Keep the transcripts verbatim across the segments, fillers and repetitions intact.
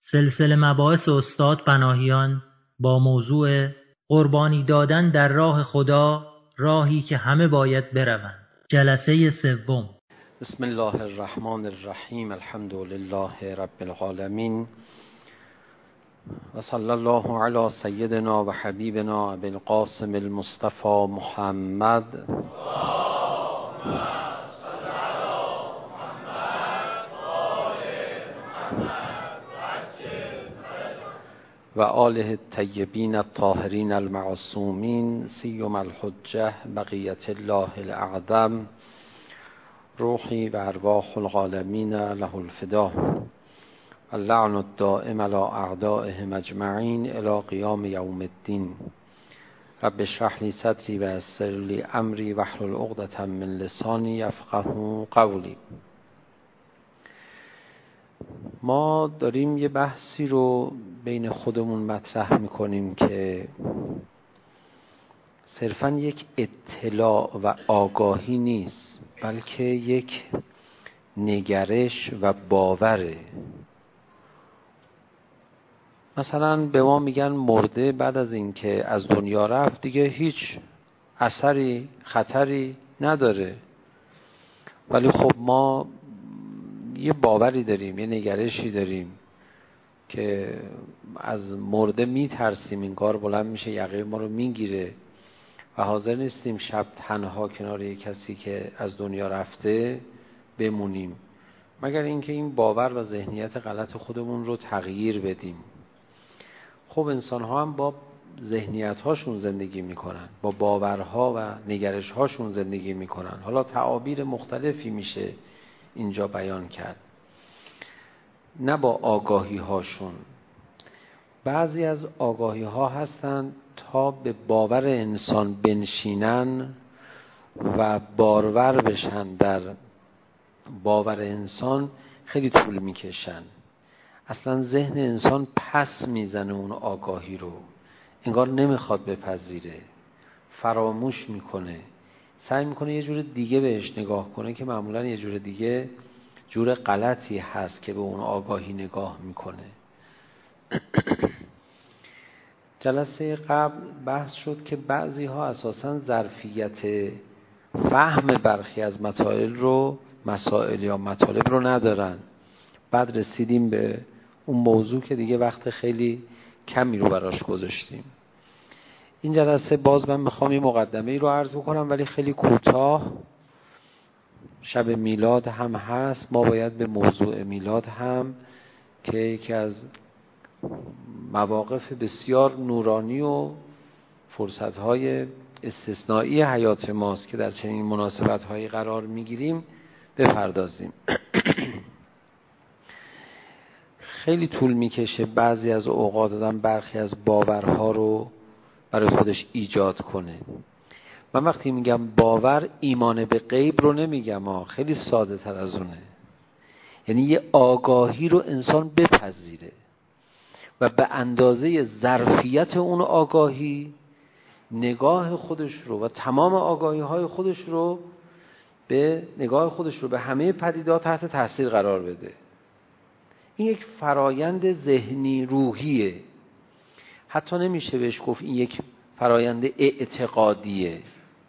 سلسله مباحث استاد پناهیان با موضوع قربانی دادن در راه خدا، راهی که همه باید بروند. جلسه سوم. بسم الله الرحمن الرحیم. الحمد لله رب العالمین و صلی الله علی سیدنا و حبیبنا ابی القاسم المصطفى محمد و آله الطیبین الطاهرین المعصومین سیم الحجه بقیت الله الاعظم روحی و ارواح العالمین له الفدا اللعن الدائم علی اعدائهم اجمعین الی قیام یوم الدین. رب اشرح لی صدری و یسر لی امری واحلل عقدة من لسانی یفقهوا قولی. ما داریم یه بحثی رو بین خودمون مطرح میکنیم که صرفاً یک اطلاع و آگاهی نیست، بلکه یک نگرش و باوره. مثلا به ما میگن مرده بعد از اینکه از دنیا رفت دیگه هیچ اثری خطری نداره، ولی خب ما یه باوری داریم، یه نگرشی داریم که از مرده میترسیم، این کار بلند میشه یقه ما رو میگیره و حاضر نیستیم شب تنها کنار یک کسی که از دنیا رفته بمونیم، مگر اینکه این باور و ذهنیت غلط خودمون رو تغییر بدیم. خب انسان ها هم با ذهنیت هاشون زندگی میکنن، با باورها و نگرش هاشون زندگی میکنن. حالا تعابیر مختلفی میشه اینجا بیان کرد، نه با آگاهی هاشون. بعضی از آگاهی ها هستند تا به باور انسان بنشینن و بارور بشن در باور انسان خیلی طول میکشن. اصلا ذهن انسان پس میزنه اون آگاهی رو، انگار نمیخواد بپذیره، فراموش میکنه، سعی میکنه یه جور دیگه بهش نگاه کنه که معمولا یه جور دیگه جور غلطی هست که به اون آگاهی نگاه میکنه. جلسه قبل بحث شد که بعضی ها اساساً ظرفیت فهم برخی از مسائل رو مسائل یا مطالب رو ندارن. بعد رسیدیم به اون موضوع که دیگه وقت خیلی کمی رو براش گذاشتیم. این جلسه باز من میخوام یه مقدمه ای رو عرض بکنم، ولی خیلی کوتاه. شب میلاد هم هست، ما باید به موضوع میلاد هم که یکی از مواقف بسیار نورانی و فرصت‌های استثنایی حیات ماست که در چنین مناسبت‌هایی قرار می‌گیریم بپردازیم. خیلی طول می‌کشه بعضی از اوقات آدم برخی از باورها رو برای خودش ایجاد کنه. من وقتی میگم باور، ایمان به غیب رو نمیگم ها، خیلی ساده تر از اونه. یعنی یه آگاهی رو انسان بپذیره و به اندازه ظرفیت اون آگاهی نگاه خودش رو و تمام آگاهی های خودش رو به نگاه خودش رو به همه پدیدات تحت تاثیر قرار بده. این یک فرایند ذهنی روحیه، حتی نمیشه بهش گفت این یک فرایند اعتقادیه.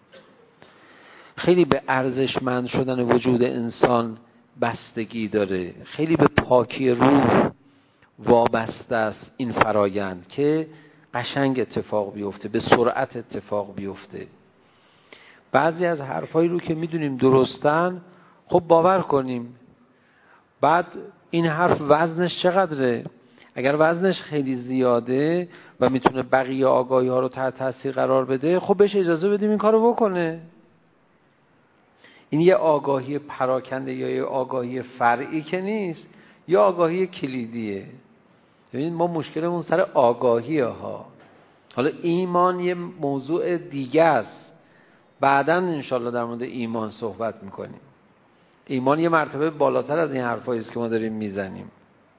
خیلی به ارزشمند شدن وجود انسان بستگی داره، خیلی به پاکی روح وابسته است این فرایند که قشنگ اتفاق بیفته، به سرعت اتفاق بیفته. بعضی از حرفایی رو که میدونیم درستن خب باور کنیم. بعد این حرف وزنش چقدره؟ اگر وزنش خیلی زیاده و میتونه بقیه آگاهی ها رو تحت تاثیر قرار بده، خب بهش اجازه بدیم این کارو بکنه. این یه آگاهی پراکنده یا یه آگاهی فرعی که نیست، یه آگاهی کلیدیه. ببینید ما مشکلمون سر آگاهی ها. حالا ایمان یه موضوع دیگه است، بعداً انشالله در مورد ایمان صحبت میکنیم. ایمان یه مرتبه بالاتر از این حرفایی است که ما داریم میزنیم.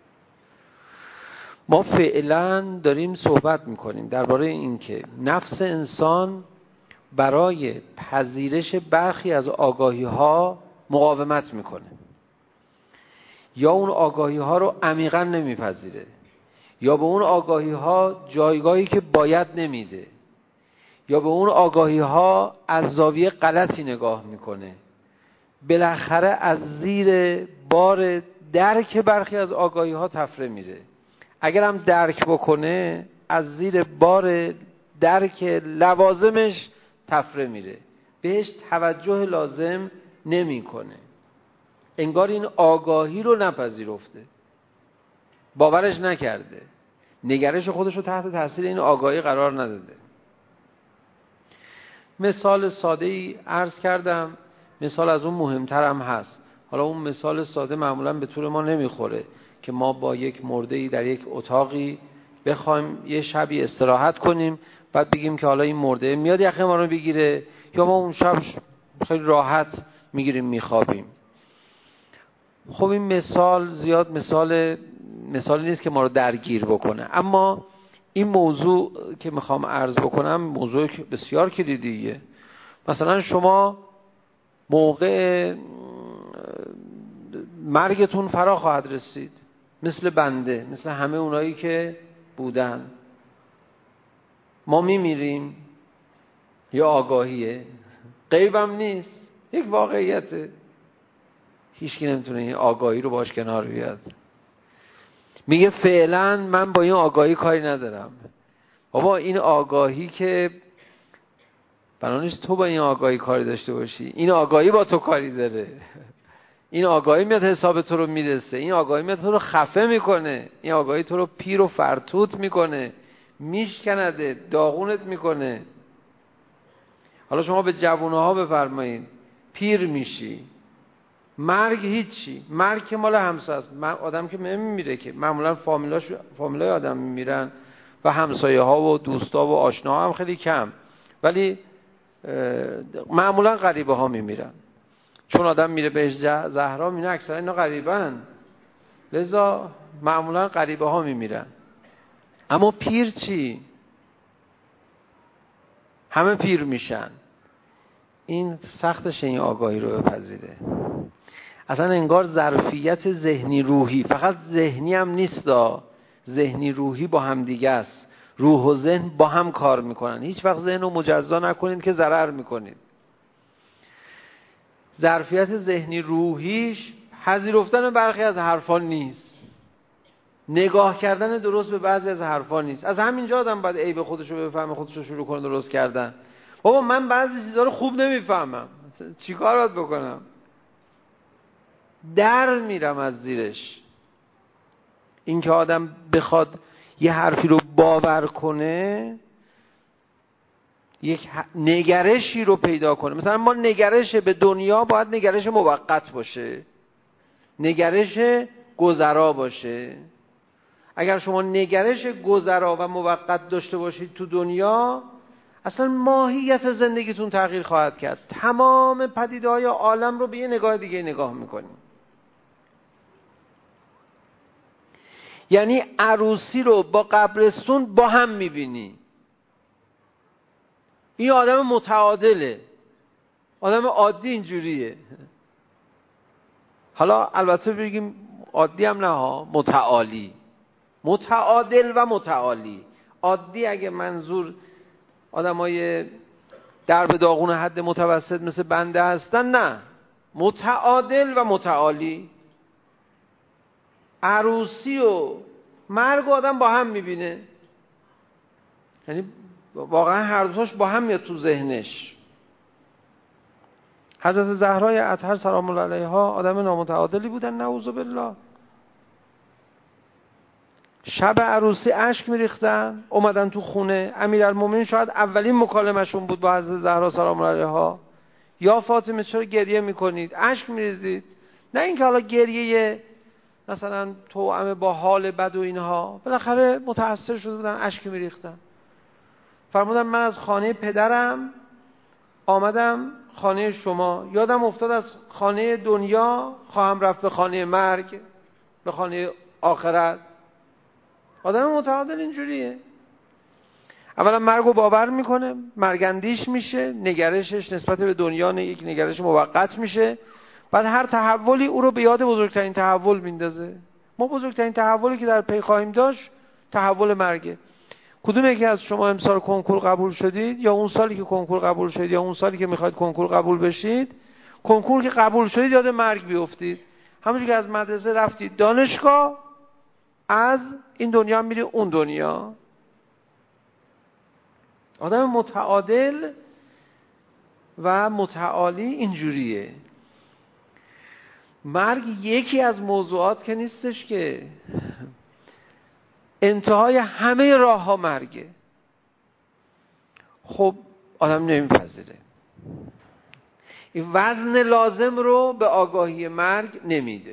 ما فعلا داریم صحبت میکنیم درباره این که نفس انسان برای پذیرش برخی از آگاهی ها مقاومت میکنه، یا اون آگاهی ها رو عمیقا نمیپذیره. یا به اون آگاهی ها جایگاهی که باید نمیده، یا به اون آگاهی ها از زاویه غلطی نگاه میکنه. بالاخره از زیر بار درک برخی از آگاهی ها تفره میره. اگر هم درک بکنه از زیر بار درک لوازمش تفره میره، بهش توجه لازم نمیکنه. انگار این آگاهی رو نپذیرفته، باورش نکرده، نگرش خودش رو تحت تاثیر این آگاهی قرار نداده. مثال ساده ای عرض کردم، مثال از اون مهمتر هم هست. حالا اون مثال ساده معمولا به طور ما نمیخوره که ما با یک مرده‌ای در یک اتاقی بخوایم یه شبی استراحت کنیم، بعد بگیم که حالا این مرده میاد یخه ما رو بگیره، یا ما اون شب خیلی راحت میگیریم میخوابیم. خب این مثال زیاد مثال مثالی نیست که ما رو درگیر بکنه، اما این موضوع که میخوام عرض بکنم موضوع بسیار کلیدیه. مثلا شما موقع مرگتون فرا خواهد رسید، مثل بنده، مثل همه اونایی که بودن. ما میمیریم، یا آگاهیه، غیبم نیست، یک واقعیته. هیچ کی نمیتونه این آگاهی رو باش کنار بیاد. میگه فعلا من با این آگاهی کاری ندارم. بابا این آگاهی که بنا نیست تو با این آگاهی کاری داشته باشی، این آگاهی با تو کاری داره. این آگاهی میاد حساب تو رو میرسه، این آگاهی میاد تو رو خفه میکنه، این آگاهی تو رو پیر و فرتوت میکنه، میشکنده، داغونت میکنه. حالا شما به جوونه ها بفرمایید، پیر میشی، مرگ هیچی، مرگ که مال همسایه است. آدم که میمیره که معمولا فامیلاش فامیلای آدم میمیرن و همسایه ها و دوستا و آشنا ها هم خیلی کم، ولی معمولا غریبه ها میمیرن. چون آدم میره بهش زهرا میره اکثرا اینا غریبن، لذا معمولا غریبه ها میمیرن. اما پیر چی؟ همه پیر میشن. این سختشه این آگاهی رو بپذیره. اصلا انگار ظرفیت ذهنی روحی، فقط ذهنی هم نیست، ذهنی روحی با هم دیگه است. روح و ذهن با هم کار میکنن. هیچ وقت ذهن رو مجزا نکنید که ضرر میکنید. ظرفیت ذهنی روحیش پذیرفتن برخی از حرفا نیست، نگاه کردن درست به بعضی از حرفا نیست. از همینجا آدم باید عیب خودش رو بفهمه، خودش رو شروع کنه درست کردن. بابا من بعضی چیزا رو خوب نمیفهمم، چیکار باید بکنم؟ در میرم از زیرش. این که آدم بخواد یه حرفی رو باور کنه، یک نگرشی رو پیدا کنه. مثلا ما نگرش به دنیا باید نگرش موقت باشه، نگرش گذرا باشه. اگر شما نگرش گذرا و موقت داشته باشید تو دنیا، اصلا ماهیت زندگیتون تغییر خواهد کرد. تمام پدیده‌های عالم رو به یه نگاه دیگه نگاه میکنیم. یعنی عروسی رو با قبرستون با هم میبینی. این آدم متعادله، آدم عادی اینجوریه. حالا البته بگیم عادی هم نه ها، متعالی، متعادل و متعالی. عادی اگه منظور آدمای درب داغون حد متوسط مثل بنده هستن، نه، متعادل و متعالی. عروسی و مرگ آدم با هم میبینه، یعنی واقعا هر دوش با هم میاد تو ذهنش. حضرت زهرای اطهر سلام الله علیها آدم نامتعادلی بودن، نعوذ بالله. شب عروسی اشک میریختن، اومدن تو خونه. امیرالمومنین شاید اولین مکالمه‌شون بود با حضرت زهرا سلام الله علیها. یا فاطمه چرا گریه میکنید؟ اشک میریزید. نه اینکه حالا گریه مثلا توأم با حال بد و اینها، بالاخره متأثر شده بودن، اشک میریختن. فرمودن من از خانه پدرم آمدم خانه شما، یادم افتاد از خانه دنیا خواهم رفت به خانه مرگ، به خانه آخرت. آدم متعادل اینجوریه. اولا مرگ رو باور میکنه، مرگندیش میشه، نگرشش نسبت به دنیا نه یک نگرش موقت میشه. بعد هر تحولی او رو به یاد بزرگترین تحول میندازه. ما بزرگترین تحولی که در پی خواهیم داشت تحول مرگه. کدوم یکی از شما امسال کنکور قبول شدید یا اون سالی که کنکور قبول شدید یا اون سالی که میخواید کنکور قبول بشید؟ کنکور که قبول شدید یاد مرگ بیفتید. همونجوری که از مدرسه رفتید دانشگاه، از این دنیا میری اون دنیا. آدم متعادل و متعالی اینجوریه. مرگ یکی از موضوعات که نیستش که انتهای همه راه ها مرگه. خب آدم نمیپذیره، این وزن لازم رو به آگاهی مرگ نمیده.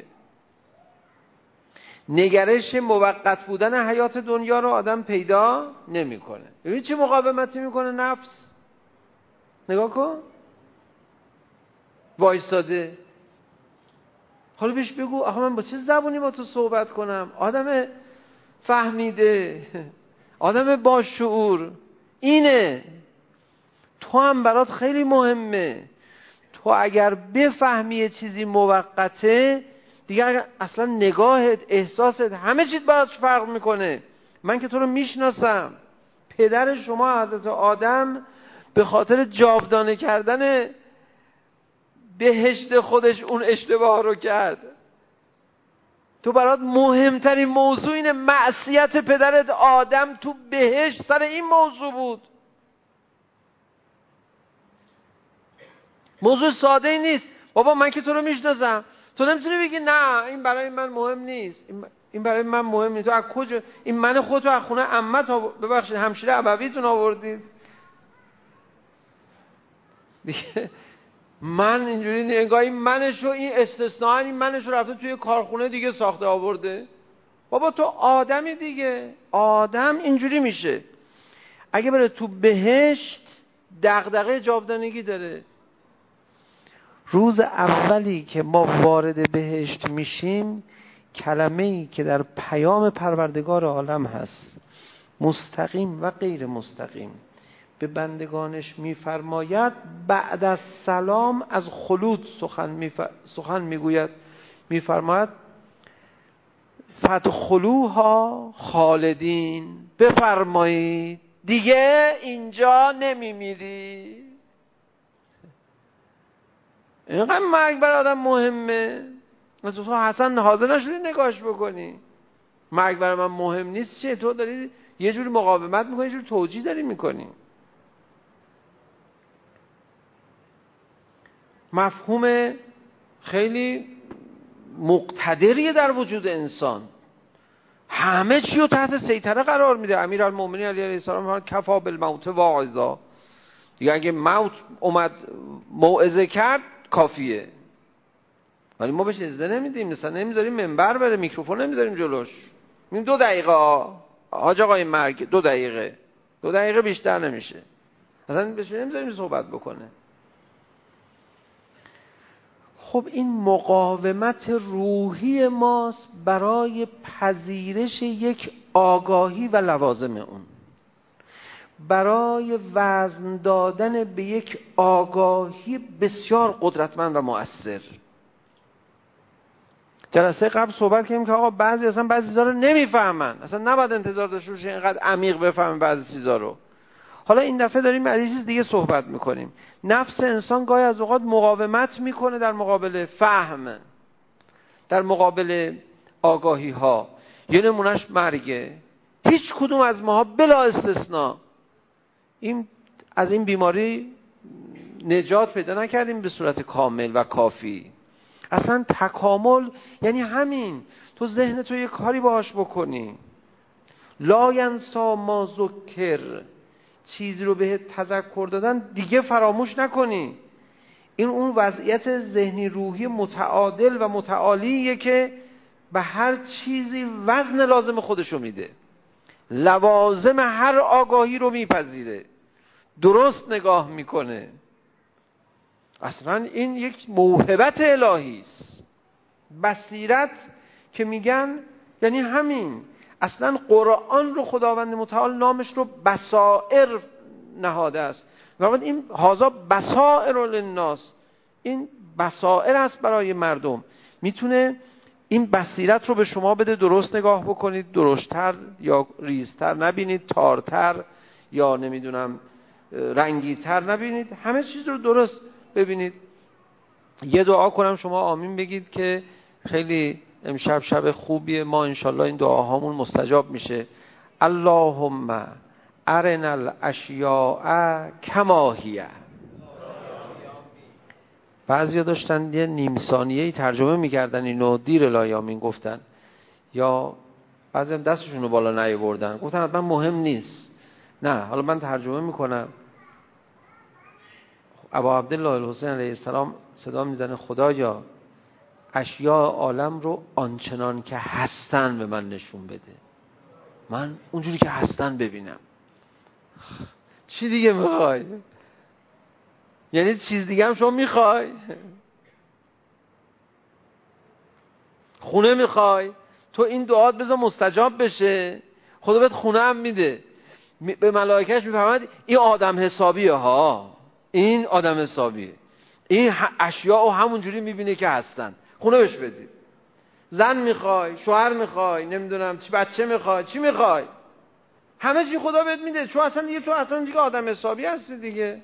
نگرش موقت بودن حیات دنیا رو آدم پیدا نمیکنه. ببین چه مقاومتی میکنه نفس. نگاه کن، وایستاده. حالا بهش بگو آخه من با چه زبونی با تو صحبت کنم؟ آدم فهمیده، آدم با شعور اینه. تو هم برات خیلی مهمه. تو اگر بفهمی یه چیزی موقته، دیگه اصلا نگاهت، احساست، همه چیز برات فرق میکنه. من که تو رو میشناسم. پدر شما حضرت آدم به خاطر جاودانه کردن بهشت خودش اون اشتباه رو کرد. تو برات مهمترین موضوع اینه، معصیت پدرت آدم تو بهشت سر این موضوع بود. موضوع ساده ای نیست. بابا من که تو رو میشناسم، تو نمیتونی بگی نه این برای من مهم نیست، این برای من مهم نیست. تو از کجا این من خودتو از خونه عمت ببخشید همشیره ابویتون آوردید دیگه؟ من اینجوری نگاه، این منشو، این استثناء، این منشو رفته توی کارخونه دیگه ساخته آورده. بابا تو آدمی دیگه. آدم اینجوری میشه. اگه بره تو بهشت دغدغه جاودانگی داره. روز اولی که ما وارد بهشت میشیم، کلمه‌ای که در پیام پروردگار عالم هست، مستقیم و غیر مستقیم، به بندگانش میفرماید بعد از سلام از خلود سخن میف... سخن میگوید. میفرماید فدخلوها خالدین، بفرمایید دیگه اینجا نمیمیری. اینقدر مرگ برای آدم مهمه. مثلا تو حسن حاضر نشدی نگاش بکنی. مرگ برای من مهم نیست چه؟ تو داری یه جوری مقاومت میکنی، یه جوری توجیه داری میکنی. مفهوم خیلی مقتدریه در وجود انسان. همه چی رو تحت سیطره قرار میده. امیرالمومنین علی علیه السلام فرمود کفا بالموت واعظا. دیگه اگه موت اومد موعظه کرد کافیه. ولی ما بهش اجازه نمیدیم. مثلا نمیذاریم منبر بره، میکروفون نمیذاریم جلوش. میگیم دو دقیقه حاج آقای مرگ، دو دقیقه دو دقیقه بیشتر نمیشه. اصلا بهش نمیذاریم صحبت بکنه. خب این مقاومت روحی ماست برای پذیرش یک آگاهی و لوازم اون، برای وزن دادن به یک آگاهی بسیار قدرتمند و مؤثر. جلسه قبل صحبت کردیم که آقا بعضی اصلا بعضی چیزا رو نمیفهمن، اصلا نباید انتظار داشته باشه اینقدر عمیق بفهمن بعضی چیزا رو. حالا این دفعه داریم از چیز دیگه صحبت میکنیم. نفس انسان گاهی از اوقات مقاومت میکنه در مقابل فهم، در مقابل آگاهی ها. یه نمونهش مرگه. هیچ کدوم از ماها بلا استثناء این از این بیماری نجات پیدا نکردیم به صورت کامل و کافی. اصلا تکامل یعنی همین، تو ذهن تو یه کاری باهاش بکنی. لا ینسا ما ذکر، چیزی رو به تذکر دادن دیگه فراموش نکنی. این اون وضعیت ذهنی روحی متعادل و متعالیه که به هر چیزی وزن لازم خودشو میده، لوازم هر آگاهی رو میپذیره، درست نگاه میکنه. اصلا این یک موهبت الهی است. بصیرت که میگن یعنی همین. اصلا قرآن رو خداوند متعال نامش رو بصائر نهاده است. و این هازا بصائر للناس، این بصائر است برای مردم. میتونه این بصیرت رو به شما بده، درست نگاه بکنید، درشتر یا ریزتر نبینید، تارتر یا نمیدونم رنگیتر نبینید، همه چیز رو درست ببینید. یه دعا کنم شما آمین بگید که خیلی امشب شب خوبیه، ما انشالله این دعاهامون مستجاب میشه. اللهم ارنا الاشیاء کما هی. بعضیا داشتن یه نیم ثانیه‌ای ترجمه می‌کردن اینو، دیر الایامین گفتن، یا بعضی هم دستشون رو بالا نیاوردن گفتن حتما مهم نیست. نه، حالا من ترجمه میکنم. ابا عبدالله الحسین علیه السلام صدا میزنه خدایا اشیاء عالم رو آنچنان که هستن به من نشون بده، من اونجوری که هستن ببینم. چی دیگه میخوای؟ یعنی چیز دیگه هم شما میخوای؟ خونه میخوای؟ تو این دعات بذار مستجاب بشه، خدا بهت خونه هم میده. به ملائکهش میفرماید این آدم حسابیه ها، این آدم حسابیه، این اشیاء همون جوری میبینه که هستن، خونه بهش بدید. زن میخوای، شوهر میخوای، نمیدونم چی، بچه میخوای، چی میخوای، همه چی خدا بهت میده. چون اصلا دیگه تو اصلا دیگه آدم حسابی هستی دیگه.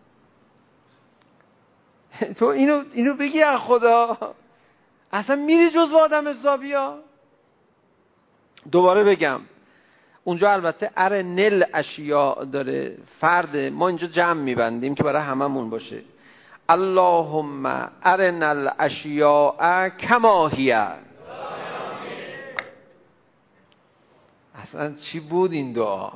تو اینو اینو بگی از خدا، اصلا میری جزو آدم حسابی ها. دوباره بگم، اونجا البته ار نل اشیاء داره، فرد، ما اینجا جمع میبندیم که برای هممون باشه. اللهم ارنا الاشیاء کما هی. اصلا چی بود این دعا؟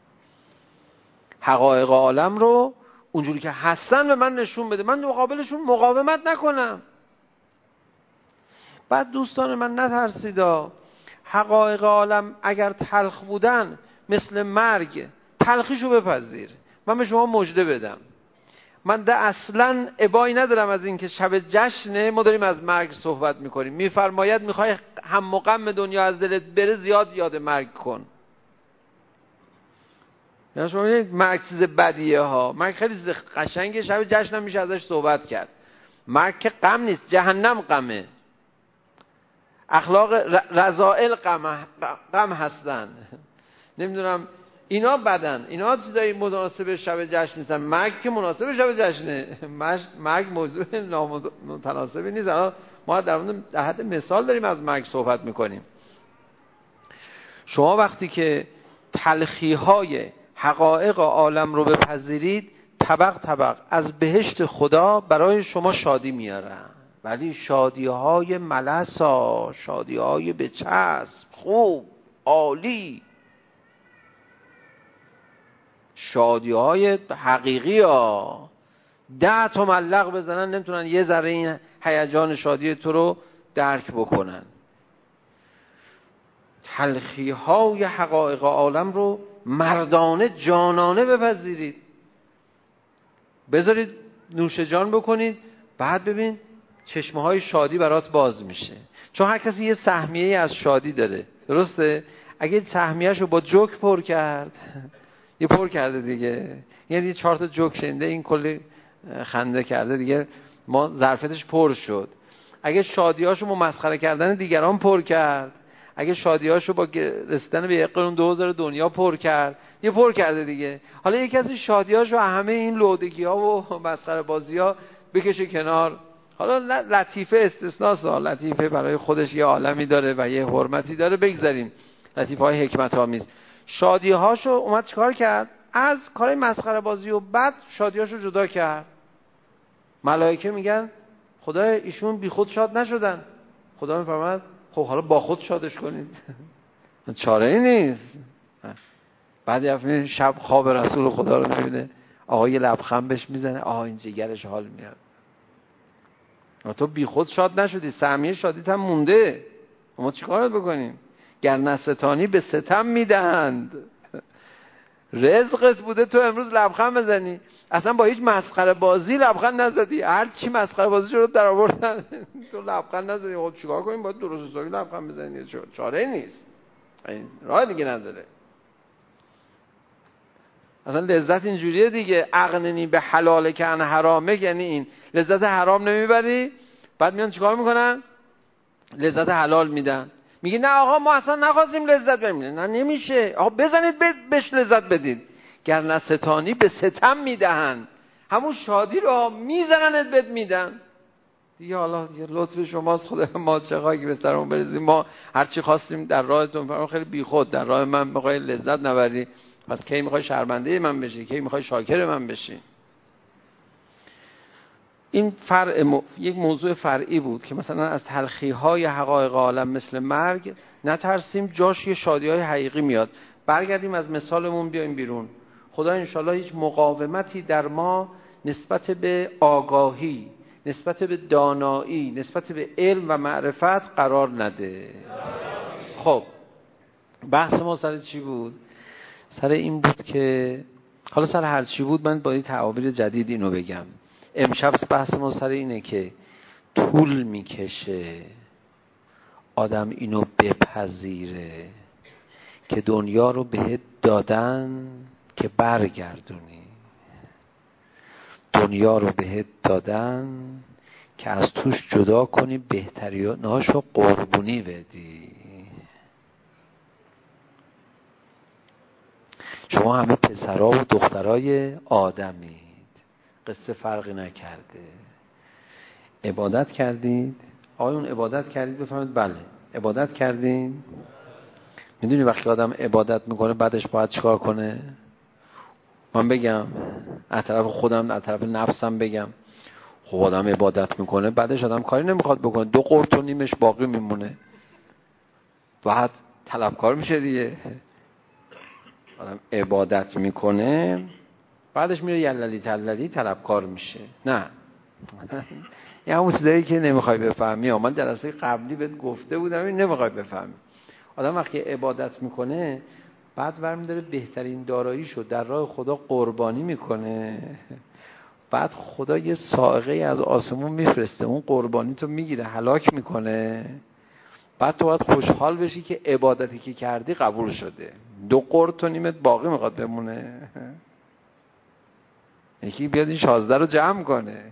حقایق عالم رو اونجوری که هستن به من نشون بده، من مقابلشون مقاومت نکنم. بعد دوستان من نترسیدا، حقایق عالم اگر تلخ بودن مثل مرگ، تلخیشو بپذیر. من به شما مژده بدم، من ده اصلا ابایی ندارم از این که شب جشنه ما داریم از مرگ صحبت میکنیم. میفرماید میخوای هم و غم دنیا از دلت بره، زیاد یاد مرگ کن. یعنی شما میگید مرگ چیز بدیه ها، مرگ خیلی چیز قشنگه، شب جشن هم میشه ازش صحبت کرد. مرگ که غم نیست، جهنم غمه، اخلاق رذائل غم غم هستن، نمیدونم اینا بدن، اینا چیزایی مناسب شب جشن نیستن. مرگ که مناسب شب جشنه، مرگ موضوع نامتناسبی نیست. الان ما در مورد در حد مثال داریم از مرگ صحبت میکنیم. شما وقتی که تلخی‌های حقایق عالم رو بپذیرید، طبق طبق از بهشت خدا برای شما شادی میارن، ولی شادی‌های ملسا، شادی‌های بچسب، خوب، عالی، شادی‌های حقیقی ها. ده تا ملق بزنن نمیتونن یه ذره این هیجان شادی تو رو درک بکنن. تلخی‌های حقایق عالم رو مردانه جانانه بپذیرید، بذارید نوش جان بکنید، بعد ببین چشمه‌های شادی برات باز میشه. چون هر کسی یه سهمیه از شادی داره، درسته؟ اگه سهمیه‌شو با جوک پر کرد، یه پر کرده دیگه، یعنی چهار تا جوک شنیده، این کلی خنده کرده دیگه، ما ظرفتش پر شد. اگه شادیاشو با مسخره کردن دیگران پر کرد، اگه شادیاشو با رسیدن به یک قرون دو هزار دنیا پر کرد، یه پر کرده دیگه. حالا یک کسی شادیاشو همه این لودگی‌ها و مسخره بازی‌ها بکشه کنار. حالا لطیفه استثناست، لطیفه برای خودش یه عالمی داره و یه حرمتی داره، بگذاریم. لطیفه‌های حکمت آمیز. شادی‌هاشو اومد چیکار کرد؟ از کارهای مسخره بازی و بعد شادی‌هاشو جدا کرد. ملائکه میگن خدا ایشون بی خود شاد نشدن. خدا میفرماید خب حالا با خود شادش کنید. چاره ای نیست. بعد یه شب خواب رسول خدا رو میبینه، آقا یه لبخند بهش میزنه، آها این جگرش حال میاد. تو بی خود شاد نشدی، سهمیه شادیت هم مونده. ما چیکارت بکنیم؟ گر نستانی به ستم میدهند. رزقت بوده تو امروز لبخند بزنی، اصلا با هیچ مسخره بازی لبخند نزدی، هر چی مسخره بازی رو در آوردن تو لبخند نزدی. خب چیکار کنیم؟ باید درست حسابی لبخند بزنی، چاره نیست، این راه دیگه نداره. اصلا لذت اینجوریه دیگه، اغننی به حلال کن حرامه، یعنی این لذت حرام نمیبری، بعد میان چیکار میکنن؟ لذت حلال میدن. میگه نه آقا ما اصلا نخواستیم لذت ببینیم. نه نمیشه آقا، بزنید بهش لذت بدید. گر نه ستانی به ستم میدهن، همون شادی رو میزننت بهت میدن دیگه. حالا دیگه لطف شماست، خدا ما چه خاکی به سرمون بریزیم، ما هر چی خواستیم در راهتون فرما خیلی بیخود در راه من میخوای لذت نبری، پس کی میخوای شرمنده من بشی، کی میخوای شاکر من بشی. این فرع م... یک موضوع فرعی بود که مثلا از تلخی‌های حقایق عالم مثل مرگ نترسیم، جاش یه شادی‌های حقیقی میاد. برگردیم از مثالمون بیایم بیرون. خدا انشالله هیچ مقاومتی در ما نسبت به آگاهی، نسبت به دانایی، نسبت به علم و معرفت قرار نده. خب بحث ما سر چی بود؟ سر این بود که حالا سر هر چی بود من با این تعابیر جدید اینو بگم. امشب بحث ما سر اینه که طول میکشه آدم اینو بپذیره که دنیا رو بهت دادن که برگردونی، دنیا رو بهت دادن که از توش جدا کنی، بهتریناشو قربونی بدی. شما همه پسرها و دخترای آدمید، قصه فرقی نکرده. عبادت کردید؟ آقایون عبادت کردید؟ بفرمایید بله. عبادت کردید؟ میدونی وقتی آدم عبادت میکنه بعدش باید چیکار کنه؟ من بگم از طرف خودم از طرف نفسم بگم، خب آدم عبادت میکنه بعدش آدم کاری نمیخواد بکنه، دو قرط و نیمش باقی میمونه، بعد طلبکار میشه دیگه. آدم عبادت میکنه بعدش میره یللی تللی طلبکار میشه. نه این همون چیزایی که نمیخوای بفهمی. من جلسه قبلی بهت گفته بودم این نمیخوای بفهمی. آدم وقتی عبادت میکنه بعد ورمی داره بهترین داراییشو در راه خدا قربانی میکنه، بعد خدا یه صاعقه از آسمون میفرسته، اون قربانی تو میگیره هلاک میکنه، بعد تو باید خوشحال بشی که عبادتی که کردی قبول شده. دو قرط و نیمت باقی میخواد بمونه. یکی بیاد این شازده رو جمع کنه.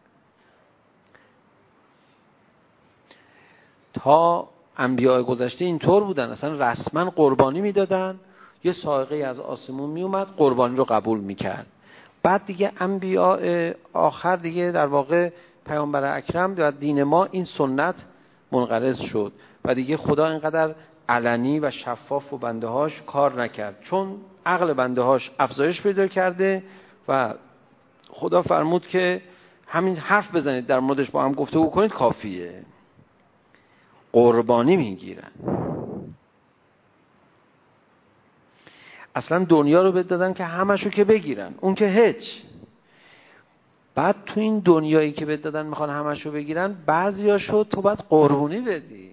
تا انبیاء گذشته اینطور بودن، اصلا رسما قربانی میدادن، یه صاعقه از آسمون میومد قربانی رو قبول میکرد. بعد دیگه انبیاء آخر دیگه در واقع پیامبر اکرم و دین ما این سنت منقرض شد و دیگه خدا اینقدر علنی و شفاف و بنده هاش کار نکرد، چون عقل بنده هاش افزایش پیدا کرده و خدا فرمود که همین حرف بزنید در موردش با هم گفتگو کنید کافیه. قربانی میگیرن. اصلا دنیا رو بهت دادن که همشو که بگیرن، اون که هیچ. بعد تو این دنیایی که بهت دادن میخوان همشو بگیرن، بعضیاشو تو باید قربونی بدی.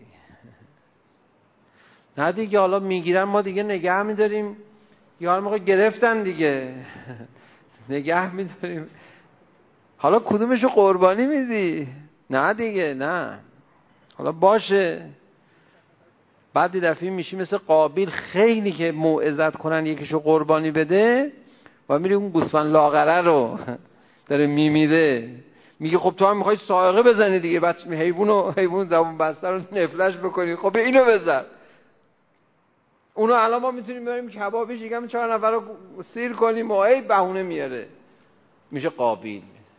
نه دیگه حالا میگیرن ما دیگه نگه میداریم، یا حالا موقع گرفتن دیگه نگه میداریم، حالا کدومشو قربانی میدی؟ نه دیگه نه، حالا باشه. بعد دفعه میشی مثل قابیل، خیلی که موعظت کنن یکیشو قربانی بده و میری اون گوسفند لاغره رو داره میمیره، میگه خب تو هم میخوای صاعقه بزنی دیگه، بچه حیوانو حیوان زبون بسته رو نفلش بکنی، خب اینو بزن. اونو الان ما میتونیم بریم کبابیش یکم چهار نفر رو سیر کنیم و ای بهونه میاره، میشه قابیل.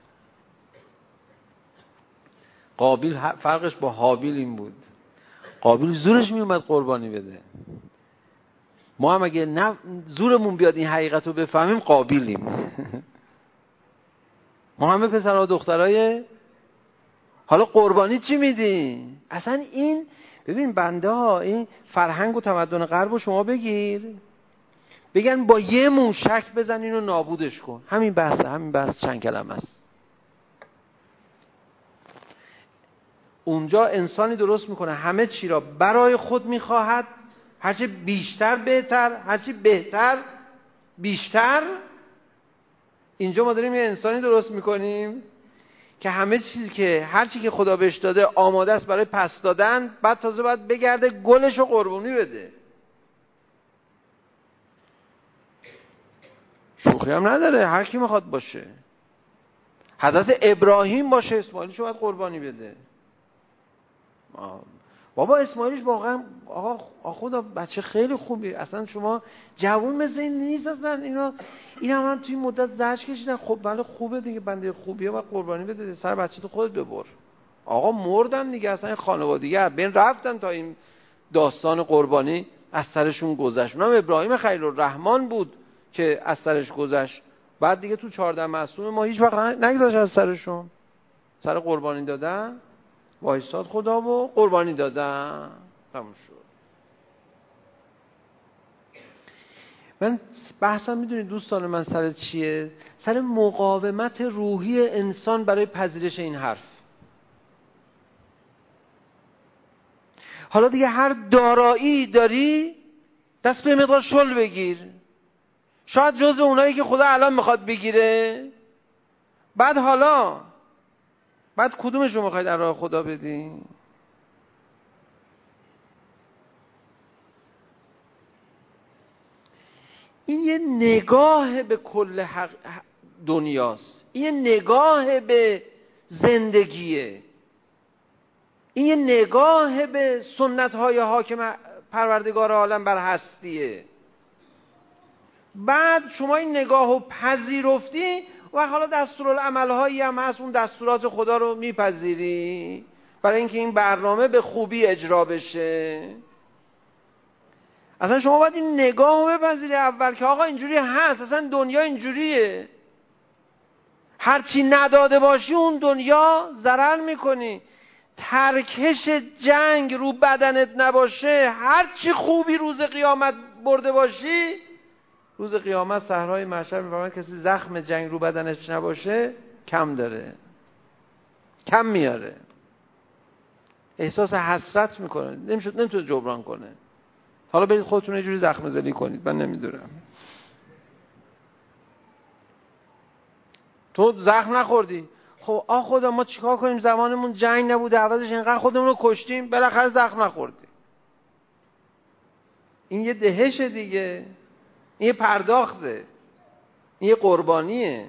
قابیل فرقش با حابیل این بود، قابیل زورش میومد قربانی بده. ما هم اگه نه زورمون بیاد این حقیقت رو بفهمیم قابیلیم. ما همه پسرها و دخترای حالا قربانی چی میدی؟ اصلا این ببین بنده ها این فرهنگ و تمدن غرب رو شما بگیر، بگن با یه موشک بزن اینو نابودش کن، همین بحثه، همین بحث چند کلمه است. اونجا انسانی درست میکنه همه چی را برای خود میخواهد، هرچی بیشتر بهتر، هرچی بهتر بیشتر. اینجا ما داریم یه انسانی درست میکنیم که همه چیزی که هر چی که خدا بهش داده آماده است برای پس دادن، بعد تازه باید بگرده گلش رو قربونی بده. شوخی هم نداره، هر کی میخواد باشه. حضرت ابراهیم باشه، اسماعیلشو باید قربانی بده. بابا اسماعیلش واقعا آقا خدا بچه خیلی خوبی، اصلا شما جوون مثل این نیست اصلا، اینا این هم, هم توی مدت زجر کشیدن. خب بله خوبه دیگه، بنده خوبیه و قربانی بده، سر بچه تو خودت ببر. آقا مردن دیگه، اصلا این خانوادگی بین رفتن تا این داستان قربانی از سرشون گذشت. اونم ابراهیم خلیل الرحمن بود که از سرش گذشت. بعد دیگه تو چهارده معصوم ما هیچ وقت نگذشت از سرشون. سر قربانی دادن وایساد خدا و قربانی دادن، تموم شد. من بحثم میدونید دوستان من سر چیه؟ سر مقاومت روحی انسان برای پذیرش این حرف. حالا دیگه هر دارایی داری دست به مقدار شل بگیر، شاید جز اونایی که خدا الان میخواد بگیره. بعد حالا بعد کدومش رو میخواید در راه خدا بدی؟ این یه نگاه به کل حق دنیاست، این یه نگاه به زندگیه، این یه نگاه به سنت‌های حاکم پروردگار عالم بر هستیه. بعد شما این نگاه رو پذیرفتی و حالا دستورالعمل‌هایی هم هست، اون دستورات خدا رو میپذیری برای اینکه این برنامه به خوبی اجرا بشه. اصلا شما باید این نگاه رو بپذیری اول که آقا اینجوری هست، اصلا دنیا اینجوریه. هرچی نداده باشی اون دنیا ضرر میکنی. ترکش جنگ رو بدنت نباشه، هرچی خوبی روز قیامت برده باشی، روز قیامت صحرای محشر میفهمن کسی زخم جنگ رو بدنش نباشه کم داره، کم میاره، احساس حسرت میکنه، نمیشه نمیتونه جبران کنه. حالا برید خودتون یه جوری زخم زنی کنید، من نمیدونم. تو زخم نخوردی، خب آ خدا ما چیکار کنیم؟ زمانمون جنگ نبوده، عوضش اینقدر خودمون رو کشتیم، بالاخره زخم نخوردیم. این یه دهش دیگه، این یه پرداخته، این یه قربانیه.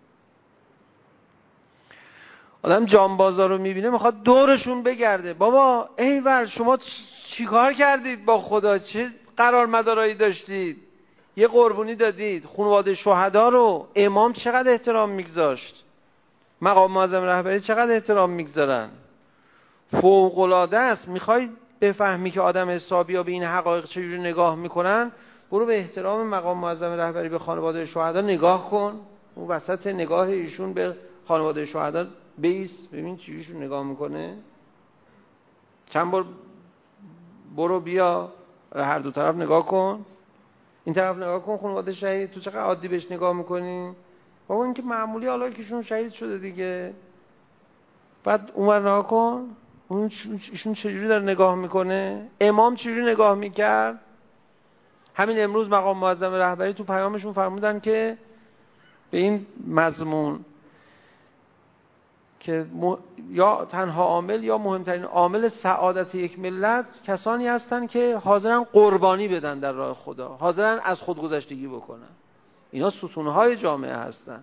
آدم جانبازا رو میبینه میخواد دورشون بگرده. بابا ایول شما چیکار کردید با خدا؟ چه قرار مدارایی داشتید؟ یه قربانی دادید. خانواده شهدا رو امام چقدر احترام میگذاشت، مقام معظم رهبری چقدر احترام میگذارن. فوق العاده است. میخوای بفهمی که آدم حسابی ها به این حقایق چجوری نگاه میکنن؟ برو به احترام مقام معظم رهبری به خانواده شهدا نگاه کن. اون وسط نگاه ایشون به خانواده شهدا بیس، ببین چجوریشون نگاه میکنه. چند بار برو بیا هر دو طرف نگاه کن، این طرف نگاه کن خانواده شهید، تو چقدر عادی بهش نگاه میکنی. بابا این که معمولی، حالا کهشون شهید شده دیگه. بعد اونور نگاه کن، اون ایشون چجوری داره نگاه میکنه. امام چجوری نگاه میکرد. همین امروز مقام معظم رهبری تو پیامشون فرمودن که به این مضمون که م... یا تنها عامل یا مهمترین عامل سعادت یک ملت کسانی هستن که حاضرن قربانی بدن در راه خدا، حاضرن از خودگذشتگی بکنن. اینا ستونهای جامعه هستن،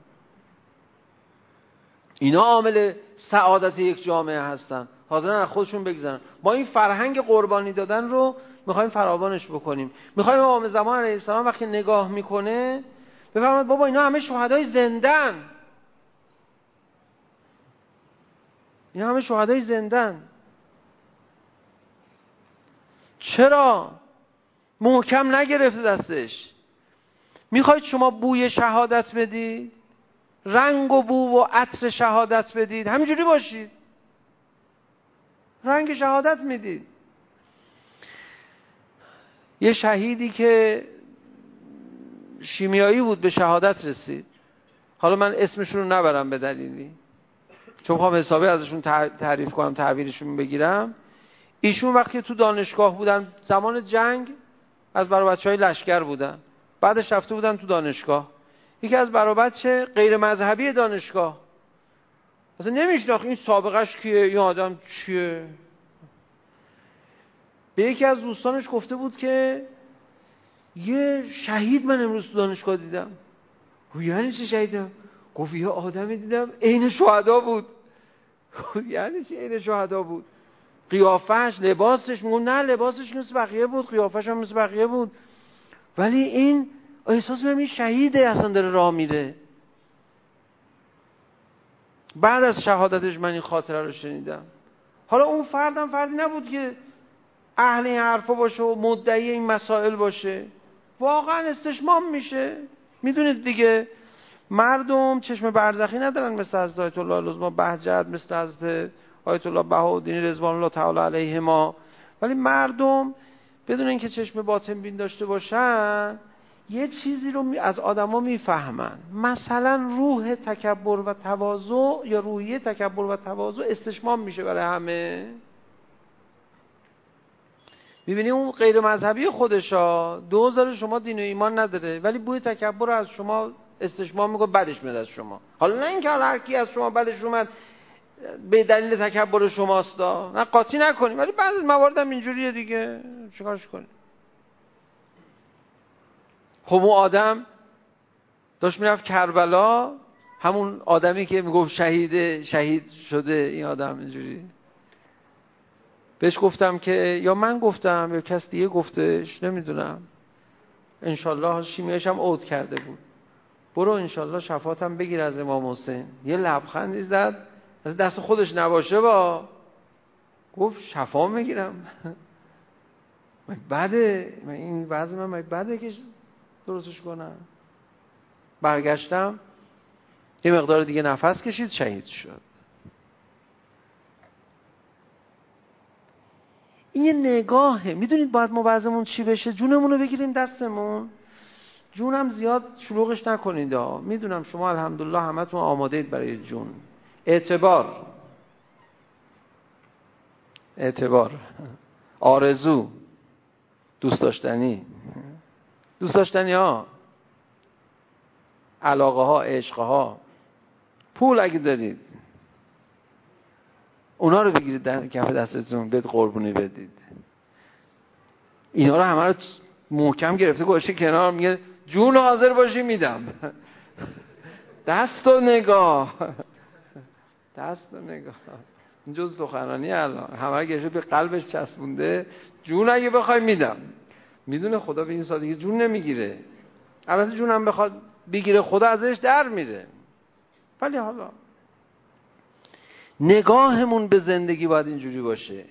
اینا عامل سعادت یک جامعه هستن، حاضرن از خودشون بگذرن. ما این فرهنگ قربانی دادن رو میخوایم فراوانش بکنیم. میخوایم امام زمان علیه السلام وقتی نگاه میکنه بفرماید بابا اینا همه شهدای زندن، اینا همه شهدای زندن. چرا محکم نگرفته دستش؟ میخواید شما بوی شهادت بدید، رنگ و بو و عطر شهادت بدید، همینجوری باشید، رنگ شهادت میدید. یه شهیدی که شیمیایی بود به شهادت رسید، حالا من اسمشون رو نبرم به دلیلی چون خواهم حسابی ازشون تعریف کنم، تعبیرشون بگیرم. ایشون وقتی تو دانشگاه بودن زمان جنگ، از برای بچهای لشکر بودن، بعدش رفته بودن تو دانشگاه. یکی از برای بچه غیر مذهبی دانشگاه اصلا نمیشناخت این سابقش کیه، این آدم چیه. به یکی از دوستانش گفته بود که یه شهید من امروز تو دانشگاه دیدم. یعنی چه شهیدم؟ گفت یه آدمی دیدم عین شهدا بود. یعنی چه عین شهدا بود؟ قیافش، لباسش، میگم نه لباسش مثل بقیه بود، قیافش هم مثل بقیه بود، ولی این احساس می‌کنم این شهیده، اصلا داره راه میره. بعد از شهادتش من این خاطره رو شنیدم. حالا اون فردم فردی نبود که اهل این حرفا باشه و مدعی این مسائل باشه، واقعا استشمام میشه. میدونید دیگه مردم چشم برزخی ندارن مثل حضرت آیت الله العظما بهجت، مثل حضرت آیت الله بهاءالدین رضوان الله تعالی علیهما، ولی مردم بدون اینکه چشم باطن بین داشته باشن یه چیزی رو از آدما میفهمن. مثلا روح تکبر و تواضع یا روحیه تکبر و تواضع استشمام میشه برای همه. میبینی اون غیر مذهبی خودشا دوزار شما دین و ایمان نداره، ولی بوی تکبر رو از شما استشمام میکنه، بدش میاد از شما. حالا نه اینکه هر کی از شما بدش اومد به دلیل تکبر شماست، نه قاطی نکنیم، ولی بعضی موارد هم اینجوریه دیگه، چیکارش کنیم؟ خب اون آدم داشت میرفت کربلا، همون آدمی که میگفت شهید شهید شده این آدم اینجوری، بهش گفتم که یا من گفتم یا کس دیگه گفتش نمیدونم، انشالله شیمیش هم عود کرده بود، برو انشالله شفاعتم بگیر از امام حسین. یه لبخندی زد، از دست خودش نباشه با گفت شفا میگیرم. من بده من این وضع من من بده که درستش کنم. برگشتم یه مقدار دیگه نفس کشید، شهید شد. این یه نگاهه. میدونید باید ما وضعمون چی بشه؟ جونمون رو بگیریم دستمون، جونم زیاد شلوغش نکنید ها. میدونم شما الحمدلله همتون آماده اید برای جون. اعتبار اعتبار آرزو، دوست داشتنی دوست داشتنی ها، علاقه ها، عشق ها، پول اگه دارید اونا رو بگیرید در کف دستتون، بهت قربونی بدید. اینا رو همه رو محکم گرفته گوشه کنار، میگه جون حاضر باشی میدم. دست و نگاه دست و نگاه این جز سخنرانی الان همه رو گرفته به قلبش چسبونده، جون اگه بخوای میدم. میدونه خدا به این سادگی جون نمیگیره، البته جون هم بخواد بگیره خدا ازش در میره، ولی حالا نگاهمون به زندگی باید اینجوری باشه.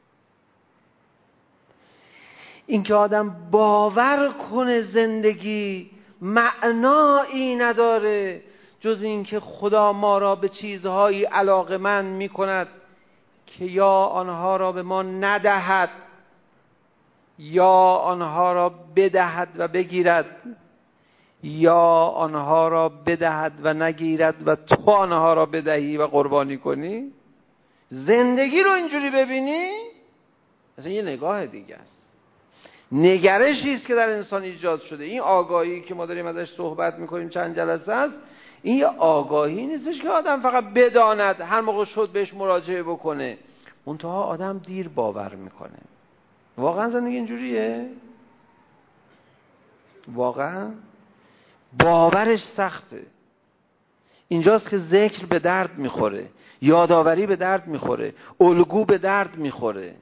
اینکه آدم باور کنه زندگی معنایی نداره جز اینکه خدا ما را به چیزهایی علاقمند میکند که یا آنها را به ما ندهد یا آنها را بدهد و بگیرد، یا آنها را بدهد و نگیرد و تو آنها را بدهی و قربانی کنی. زندگی رو اینجوری ببینی اصلا یه نگاه دیگه است، نگرشی است که در انسان ایجاد شده. این آگاهی که ما داریم ازش صحبت میکنیم چند جلسه است، این یه آگاهی نیستش که آدم فقط بداند هر موقع شد بهش مراجعه بکنه، منتها آدم دیر باور میکنه. واقعا زندگی اینجوریه؟ واقعا باورش سخته. اینجاست که ذکر به درد میخوره، یادآوری به درد میخوره، الگو به درد میخوره.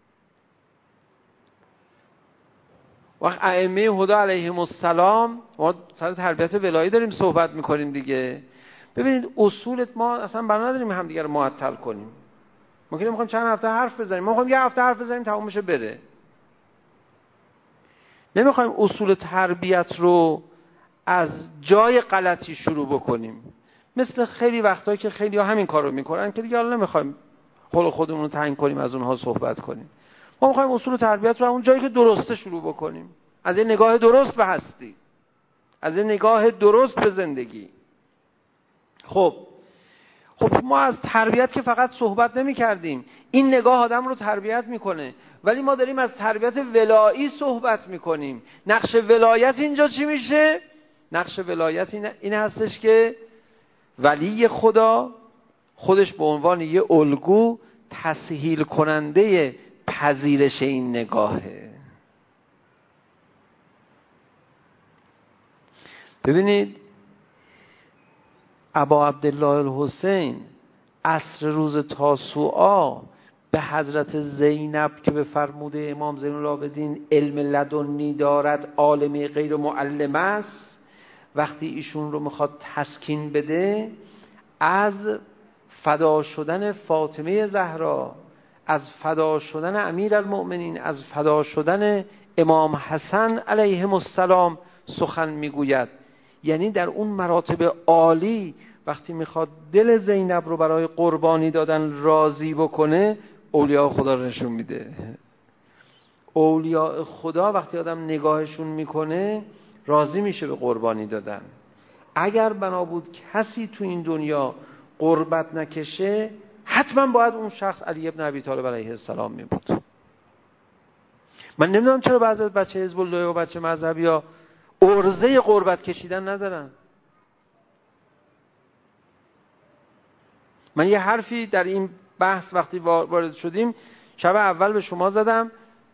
وقت ائمه هدی علیهم السلام، ما سر تربیت ولایی داریم صحبت میکنیم دیگه، ببینید اصولت ما اصلا بنا نداریم هم دیگه رو معطل کنیم. ما که نمیخوایم چند هفته حرف بزنیم، ما میخوایم یه هفته حرف بزنیم تموم بشه بره. نمیخوایم اصول تربیت رو از جای غلطی شروع بکنیم، مثل خیلی وقتایی که خیلی ها همین کار رو میکنن که دیگه حالا نمیخوایم خلق خودمون رو تنگ کنیم از اونها صحبت کنیم. ما میخوایم اصول تربیت رو اون جایی که درسته شروع بکنیم، از یه نگاه درست به هستی، از یه نگاه درست به زندگی. خب خب ما از تربیت که فقط صحبت نمی کردیم، این نگاه آدم رو تربیت میکنه، ولی ما داریم از تربیت ولایی صحبت میکنیم. نقش ولایت اینجا چی میشه؟ نقش ولایت این, این هستش که ولی خدا خودش به عنوان یه الگو تسهیل کننده پذیرش این نگاهه. ببینید ابا عبدالله الحسین عصر روز تاسوعا به حضرت زینب که به فرموده امام زین العابدین علم لدنی دارد، عالم غیر معلم است، وقتی ایشون رو میخواد تسکین بده، از فدا شدن فاطمه زهرا، از فدا شدن امیرالمؤمنین، از فدا شدن امام حسن علیهم السلام سخن میگوید. یعنی در اون مراتب عالی وقتی میخواد دل زینب رو برای قربانی دادن راضی بکنه، اولیاء خدا رو نشون میده. اولیاء خدا وقتی آدم نگاهشون میکنه راضی میشه به قربانی دادن. اگر بنا بود کسی تو این دنیا قربت نکشه، حتما باید اون شخص علی ابن ابی طالب علیه السلام می بود. من نمیدونم چرا بعضی بچه حزب الله و بچه مذهبی ها عرضه قربت کشیدن ندارن. من یه حرفی در این بحث وقتی وارد شدیم شب اول به شما زدم،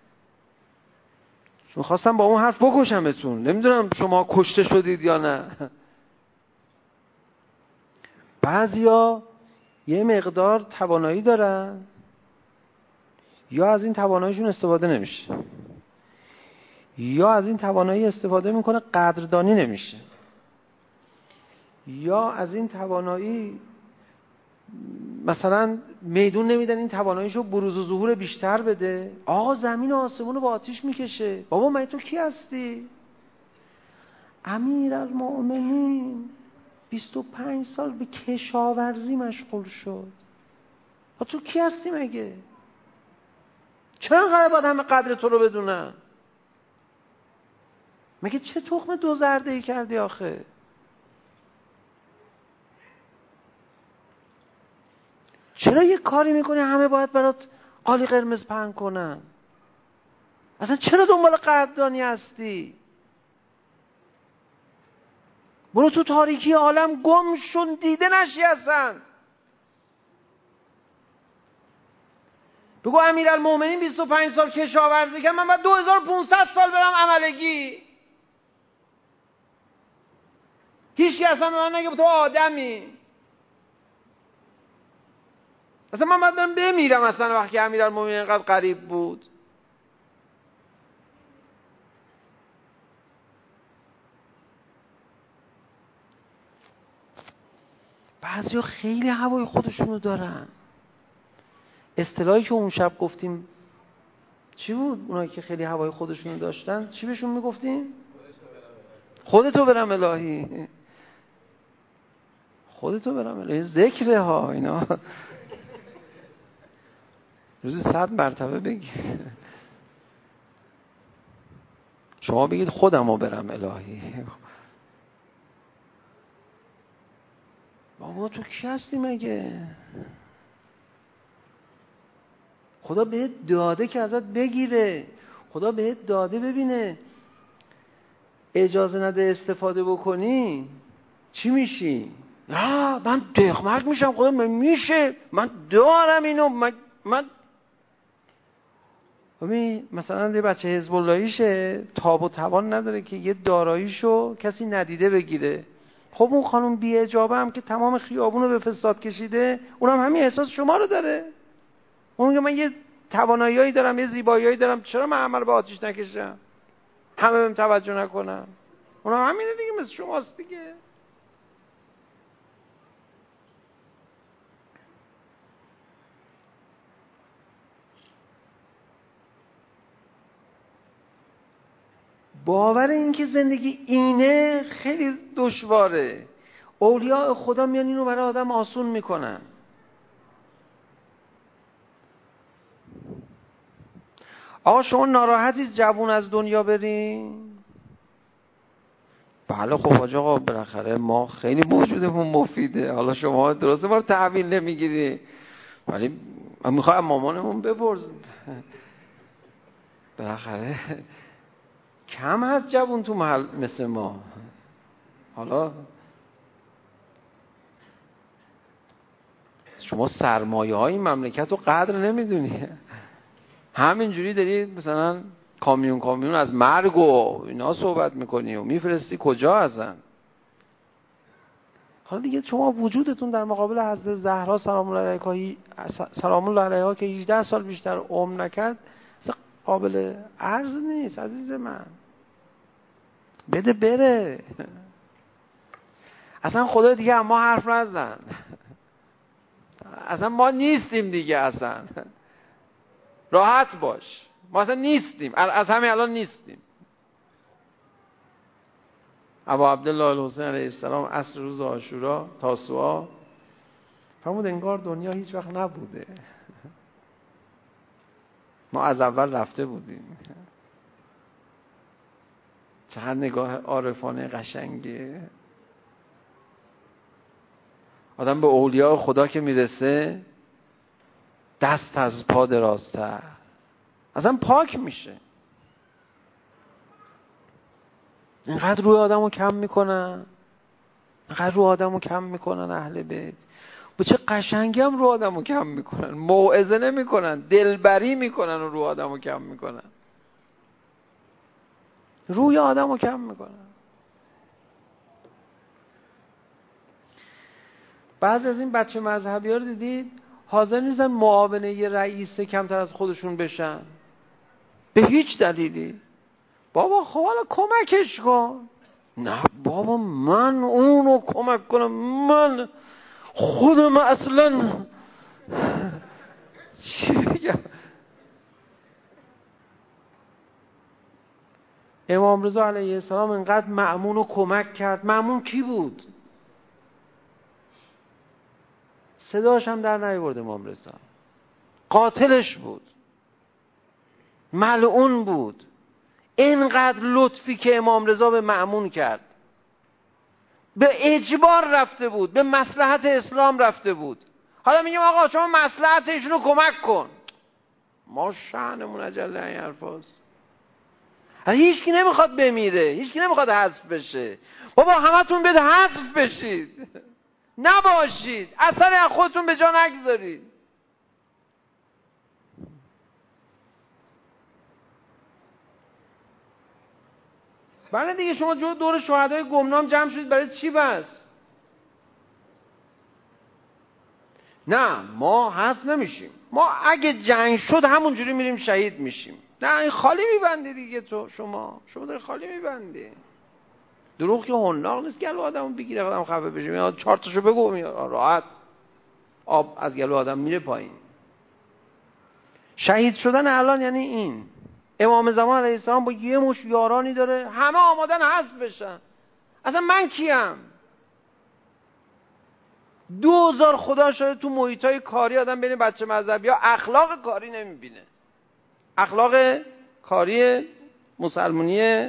چون خواستم با اون حرف بکشمتون. نمیدونم شما کشته شدید یا نه. بعضیا یه مقدار توانایی دارن یا از این تواناییشون استفاده نمیشه، یا از این توانایی استفاده میکنه قدردانی نمیشه، یا از این توانایی مثلا میدون نمیدن این تواناییشو بروز و ظهور بیشتر بده. آقا زمین و آسمون رو با آتیش میکشه. بابا من تو کی هستی؟ امیرالمؤمنین بیست و پنج سال به کشاورزی مشغول شد. تو کی هستی مگه؟ چرا انقدر باید همه قدر تو رو بدونن؟ مگه چه تخم دو زرده ای کردی آخه؟ چرا یه کاری میکنی همه باید برات قالی قرمز پهن کنن؟ اصلا چرا دنبال قدردانی هستی؟ برو تو تاریکی عالم گم شون، دیده نشی اصلا. بگو امیرالمؤمنین بیست و پنج سال کشاورزی کرد، من باید دو هزار و پانصد سال برم عملگی. هیچ کی اصلا به من نگه تو آدمی. اصلا من باید برم بمیرم اصلا وقتی امیرالمؤمنین اینقدر غریب بود. بعضیا خیلی هوای خودشونو دارن. اصطلاحی که اون شب گفتیم چی بود؟ اونایی که خیلی هوای خودشونو داشتن چی بهشون میگفتیم؟ خودتو برم الهی، خودتو برم الهی. ذکره ها اینا روزی صد مرتبه بگی. شما بگید خودمو برم الهی. بابا تو کی هستی مگه؟ خدا بهت داده که ازت بگیره. خدا بهت داده ببینه اجازه نده استفاده بکنی چی میشی؟ نه من دقمرگ میشم. خدا من میشه، من دارم اینو. من, من... مثلا یه بچه حزب اللهیشه، تاب و توان نداره که یه داراییشو کسی ندیده بگیره. خب اون خانم بی اجابه هم که تمام خیابونو به فساد کشیده، اونم همین احساس شما رو داره. اون میگه من یه تواناییایی دارم، یه زیباییایی دارم، چرا من همه رو به آتیش نکشم، همه بهم توجه نکنن؟ اونم همینه دیگه، مثل شماست دیگه. باور این که زندگی اینه خیلی دشواره. اولیاء خدا میان اینو برای آدم آسون میکنن. آقا شما ناراحتی جوون از دنیا برین؟ بله خب حاج آقا بالاخره ما خیلی وجودمون مفیده. حالا شما درسته ما رو تحویل نمیگیری، ولی من میخوام مامانمون بپرس. بالاخره کم هست جوون تو محل مثل ما. حالا شما سرمایه های مملکت رو قدر نمیدونی، همینجوری داری مثلا کامیون کامیون از مرگ و اینا صحبت میکنی و میفرستی کجا هستن. حالا دیگه شما وجودتون در مقابل حضرت زهرا سلام الله علیها سلام الله علیها که هجده سال بیشتر عمر نکرد قابل عرض نیست عزیز من. بده بره. اصلا خدا دیگه ما حرف نزن. اصلا ما نیستیم دیگه. اصلا راحت باش. ما اصلا نیستیم. از همین الان نیستیم. ابا عبدالله الحسین علیه السلام عصر روز عاشورا تاسوعا فرمود انگار دنیا هیچ وقت نبوده. ما از اول رفته بودیم. چقدر نگاه عارفانه قشنگه. آدم به اولیاء خدا که میرسه دست از پا درازتر اصلا پاک میشه. اینقدر روی آدم رو کم میکنن، اینقدر روی آدم رو کم میکنن اهل بیت. با چه قشنگی هم روی آدم رو کم میکنن. موعظه نمیکنن، دلبری میکنن و روی آدم رو کم میکنن. روی آدم رو کم میکنن. بعضی از این بچه مذهبی ها رو دیدید حاضر نیستن معاونه یه رئیس کمتر از خودشون بشن به هیچ دلیلی. بابا خب حالا کمکش کن. نه بابا من اونو کمک کنم، من خودم اصلا چی بگم. امام رضا علیه السلام اینقدر مأمون رو کمک کرد. مأمون کی بود؟ صداش هم در نیاورد امام رضا. قاتلش بود، ملعون بود. اینقدر لطفی که امام رضا به مأمون کرد، به اجبار رفته بود، به مصلحت اسلام رفته بود. حالا میگم آقا شما مصلحت ایشونو کمک کن. ما شأنمون اجل این حرفاست. هیچ کی نمیخواد بمیره، هیچ کی نمیخواد حذف بشه. بابا همتون بده حذف بشید، نباشید، اثری از خودتون به جا نگذارید. بله دیگه شما جو دور شهدای گمنام جمع شدید برای چی بس؟ نه ما حذف نمیشیم. ما اگه جنگ شد همونجوری میریم شهید میشیم. نه این خالی میبندی دیگه. تو شما شما داری خالی میبندی. دروغ که حناق نیست گلو آدمو بگیره آدم خفه بشه. میاد چهار تاشو بگو میاد راحت آب از گلو آدم میره پایین. شهید شدن الان یعنی این. امام زمان علیه السلام با یه مش یارانی داره همه آمادن حذف بشن. اصلا من کیم؟ دو هزار خدا شاید تو محیطای کاری آدم بین بچه مذهبی ها اخلاق کاری نمیبینه. اخلاق کاری مسلمونی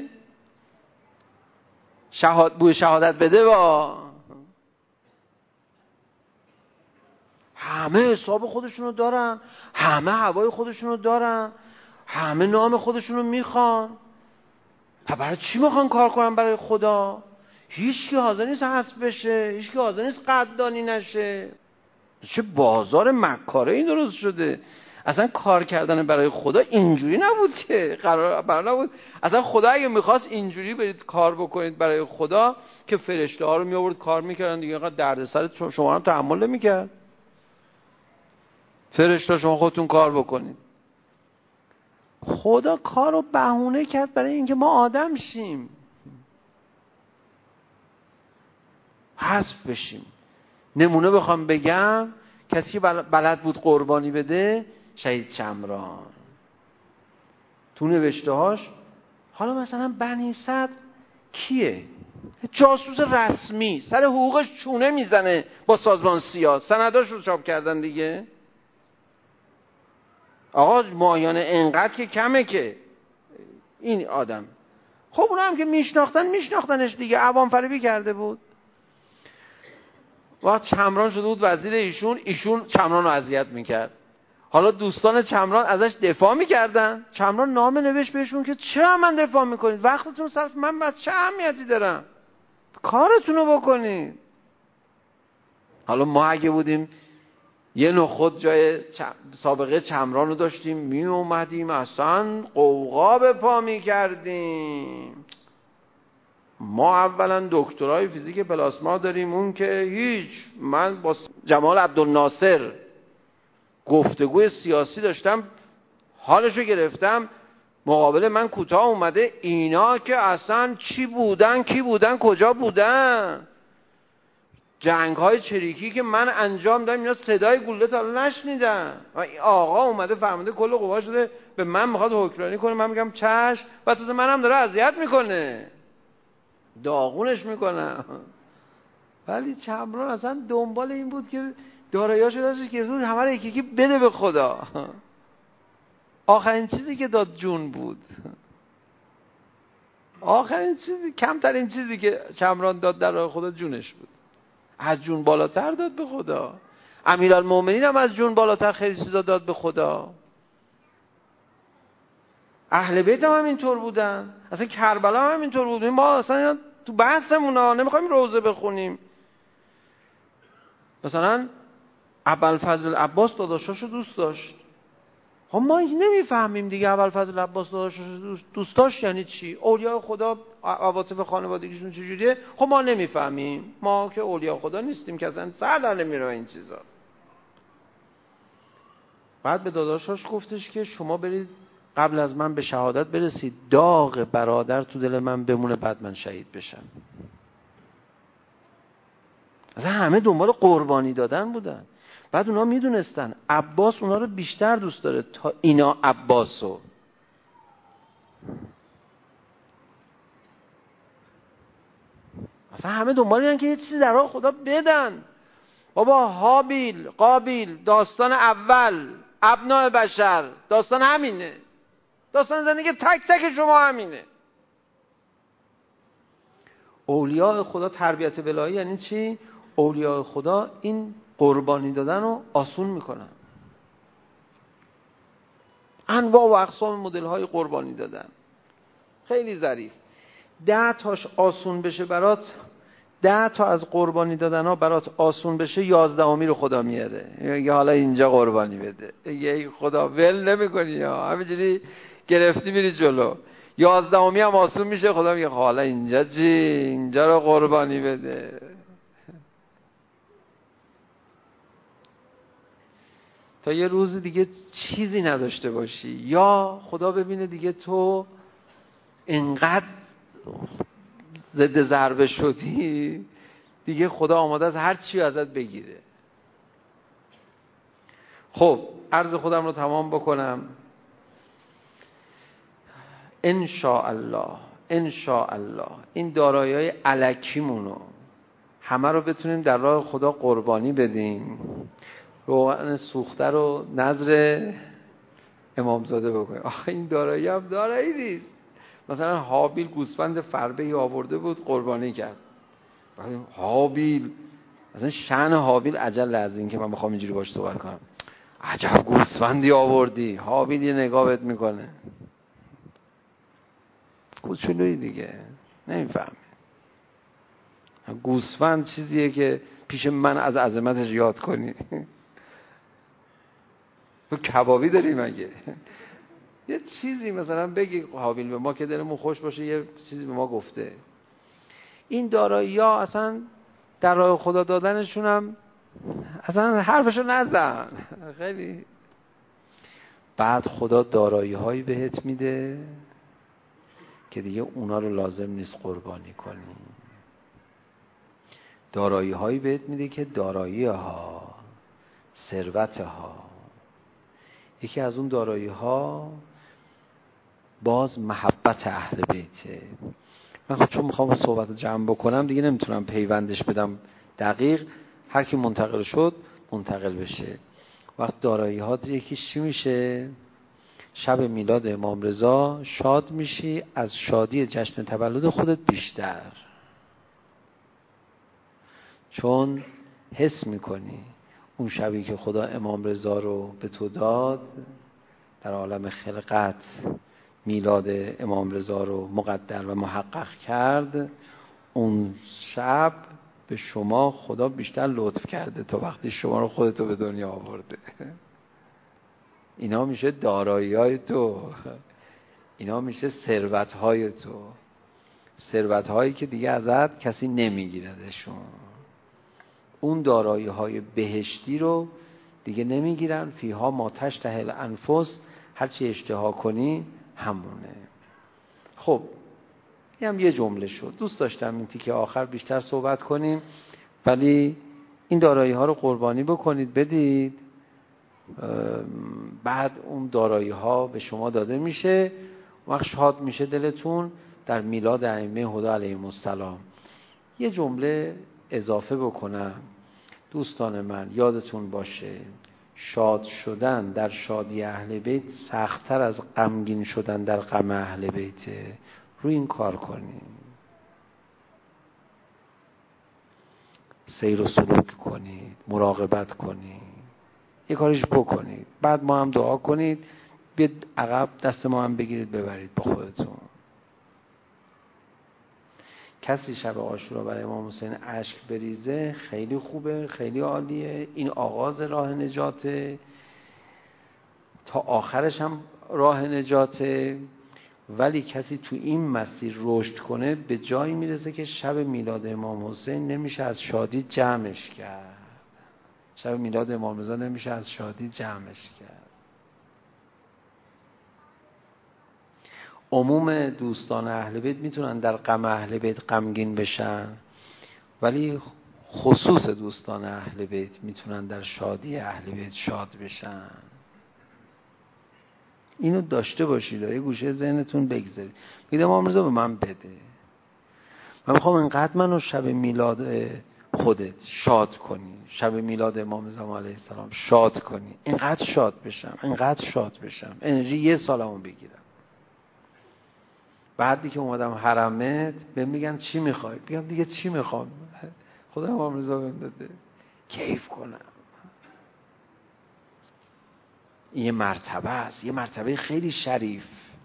شهاد بوی شهادت بده با همه حساب خودشونو دارن، همه هوای خودشونو دارن، همه نام خودشونو میخوان. برای چی میخوان کار کنن برای خدا؟ هیچ کی حاضر نیست حذف بشه، هیچ کی حاضر نیست قدردانی نشه. چه بازار مکاره این درست شده. اصلا کار کردن برای خدا اینجوری نبود که قرار برای نبود. اصلا خدا اگه میخواست اینجوری برید کار بکنید برای خدا که فرشته ها رو می آورد کار میکردن دیگه. اینقدر دردسر شما هم تحمل نمیکرد. فرشته شما خودتون کار بکنید. خدا کار رو بهونه کرد برای اینکه ما آدم شیم، حذف بشیم. نمونه بخوام بگم کسی که بلد بود قربانی بده شهید چمران تو نوشته هاش. حالا مثلا بنی صدر کیه؟ جاسوس رسمی سر حقوقش چونه میزنه با سازمان سیا. سنداش رو چاپ کردن دیگه. آقا ماهیانه انقدر که کمه که این آدم. خب اونا هم که میشناختن میشناختنش دیگه. عوام فریبی کرده بود. وقت چمران شده بود وزیر ایشون، ایشون چمران رو اذیت میکرد. حالا دوستان چمران ازش دفاع میکردن. چمران نامه نوشت بهشون که چرا من دفاع میکنید؟ وقتتون صرف من بس چه اهمیتی دارم؟ کارتون رو بکنید. حالا ما اگه بودیم یه نخود جای چم... سابقه چمران رو داشتیم می اومدیم اصلا قوقا به پا می کردیم. ما اولا دکترای فیزیک پلاسما داریم، اون که هیچ. من با جمال عبدالناصر گفتگوی سیاسی داشتم، حالشو گرفتم، مقابل من کوتاه اومده، اینا که اصلا چی بودن کی بودن کجا بودن، جنگ های چریکی که من انجام دادم اینا صدای گلوله تا الان نشنیدن. آقا اومده فرمانده کل قوا شده به من میخواد حکمرانی کنه، من میگم چشم، و تازه منم داره اذیت میکنه، داغونش میکنم. ولی چمران اصلا دنبال این بود که داراییاشو داشت که زود همه رو یکی یکی بده به خدا. آخرین چیزی که داد جون بود، آخرین چیزی، کمترین چیزی که چمران داد در راه خدا جونش بود. از جون بالاتر داد به خدا. امیرالمومنین هم از جون بالاتر خیلی چیزا داد به خدا. اهل بیت هم اینطور بودن، اصلا کربلا هم اینطور بود. ما اصلا تو بحثمون ها نمیخوایم روزه بخونیم. مثلا ابوالفضل عباس داداشاشو دوست داشت. خب ما نمیفهمیم دیگه ابوالفضل عباس داداشاشو دوست داشت یعنی چی؟ اولیاء خدا عواطف خانوادگیشون چجوریه؟ خب ما نمیفهمیم. ما که اولیاء خدا نیستیم که اصلا سر در نمیره این چیزا. بعد به داداشاش گفتش که شما برید قبل از من به شهادت برسید، داغ برادر تو دل من بمونه، بعد من شهید بشم. اصلا همه دنبال قربانی دادن بودن. بعد اونا میدونستن عباس اونا رو بیشتر دوست داره تا اینا عباسو. اصلا همه دنبال اینن که یه چیزی در راه خدا بدن. بابا هابیل قابیل داستان اول، ابناء بشر داستان همینه، داستان زندگی تک تک شما همینه. اولیاء خدا تربیت الهی یعنی چی؟ اولیاء خدا این قربانی دادن رو آسون میکنن. انواع و اقسام مدل های قربانی دادن خیلی ظریف. ده تاش آسون بشه برات، ده تا از قربانی دادن ها برات آسون بشه، یازدهمی رو خدا میاره. یه حالا اینجا قربانی بده، یه خدا ول نمیکنی یا همینجوری گرفتی میری جلو. یازدهمی هم آسون میشه، خدا میگه حالا اینجا چی؟ اینجا رو قربانی بده. تا یه روز دیگه چیزی نداشته باشی، یا خدا ببینه دیگه تو اینقدر ضد ضربه شدی دیگه خدا آماده از هر چی ازت بگیره. خب عرض خودم رو تمام بکنم. ان شاء الله ان شاء الله این دارایی‌های الکیمونو همه رو بتونیم در راه خدا قربانی بدیم. روغن سوخته رو نظر امامزاده بکنیم. آخه این دارایی هم دارایی نیست. مثلا هابیل گوسفند فربهی آورده بود قربانی کرد. هابیل مثلا شأن هابیل عجل از این که من بخوام اینجوری باش صحبت کنم، عجب گوسفندی آوردی. هابیل یه نگاه بهت میکنه، کوچولویی دیگه نمیفهمه. گوسفند چیزیه که پیش من از عظمتش یاد کنی. تو کبابی داری مگه؟ یه چیزی مثلا بگی هابیل به ما که دلمون خوش باشه یه چیزی به ما گفته. این دارایی ها اصلا در راه خدا دادنشون هم اصلا حرفشو نزن. خیلی بعد خدا دارایی هایی بهت میده که دیگه اونا رو لازم نیست قربانی کنی. دارایی هایی بهت میده که دارایی ها، ثروت ها. یکی از اون دارایی ها باز محبت اهل بیته. من خود چون میخوام صحبت جمع بکنم دیگه نمیتونم پیوندش بدم دقیق، هر کی منتقل شد منتقل بشه. وقت دارایی ها یکیش چی میشه؟ شب میلاد امام رضا شاد میشی از شادی جشن تولد خودت بیشتر، چون حس میکنی اون شبی که خدا امام رضا رو به تو داد در عالم خلقت، میلاد امام رضا رو مقدر و محقق کرد، اون شب به شما خدا بیشتر لطف کرده تا وقتی شما رو خودتو به دنیا آورده. اینا میشه دارایی های تو، اینا میشه ثروت های تو. ثروت هایی که دیگه ازت کسی نمیگیردشون. اون دارایی های بهشتی رو دیگه نمیگیرن. فیها ما تشتهی الانفس، هرچی اشتها کنی همونه. خب این هم یه جمله شد. دوست داشتم این تیکه آخر بیشتر صحبت کنیم، ولی این دارایی ها رو قربانی بکنید بدید، بعد اون دارایی ها به شما داده میشه، وقت شاد میشه دلتون در میلاد ائمه هدی علیهم السلام. یه جمله اضافه بکنم دوستان من، یادتون باشه شاد شدن در شادی اهل بیت سخت‌تر از غمگین شدن در غم اهل بیته. روی این کار کنیم، سیر و سلوک کنید، مراقبت کنید، یه کاریش بکنید، بعد ما هم دعا کنید، بیاد عقب دست ما هم بگیرید ببرید با خودتون. کسی شب عاشورا برای امام حسین اشک بریزه خیلی خوبه، خیلی عالیه، این آغاز راه نجاته، تا آخرش هم راه نجاته. ولی کسی تو این مسیر رشد کنه به جایی میرسه که شب میلاد امام حسین نمیشه از شادی جمعش کرد. شب میلاد امام رضا نمیشه از شادی جمعش کرد. عموم دوستان اهل بیت میتونن در غم اهل بیت غمگین بشن، ولی خصوص دوستان اهل بیت میتونن در شادی اهل بیت شاد بشن. اینو داشته باشید، یه گوشه ذهنتون بگذارید. میگه امام رضا به من بده، من میخوام اینقدر منو شب میلاد خودت شاد کنی، شب میلاد امام رضا علیه السلام شاد کنی، اینقدر شاد بشم، اینقدر شاد بشم، انرژی یه سالمو بگیرم. بعدی که اومدم حرمت بهم میگن چی میخوای؟ میگم دیگه چی میخوام؟ خدا امام رضا بهم داده کیف کنم. این یه مرتبه است، یه مرتبه خیلی شریف،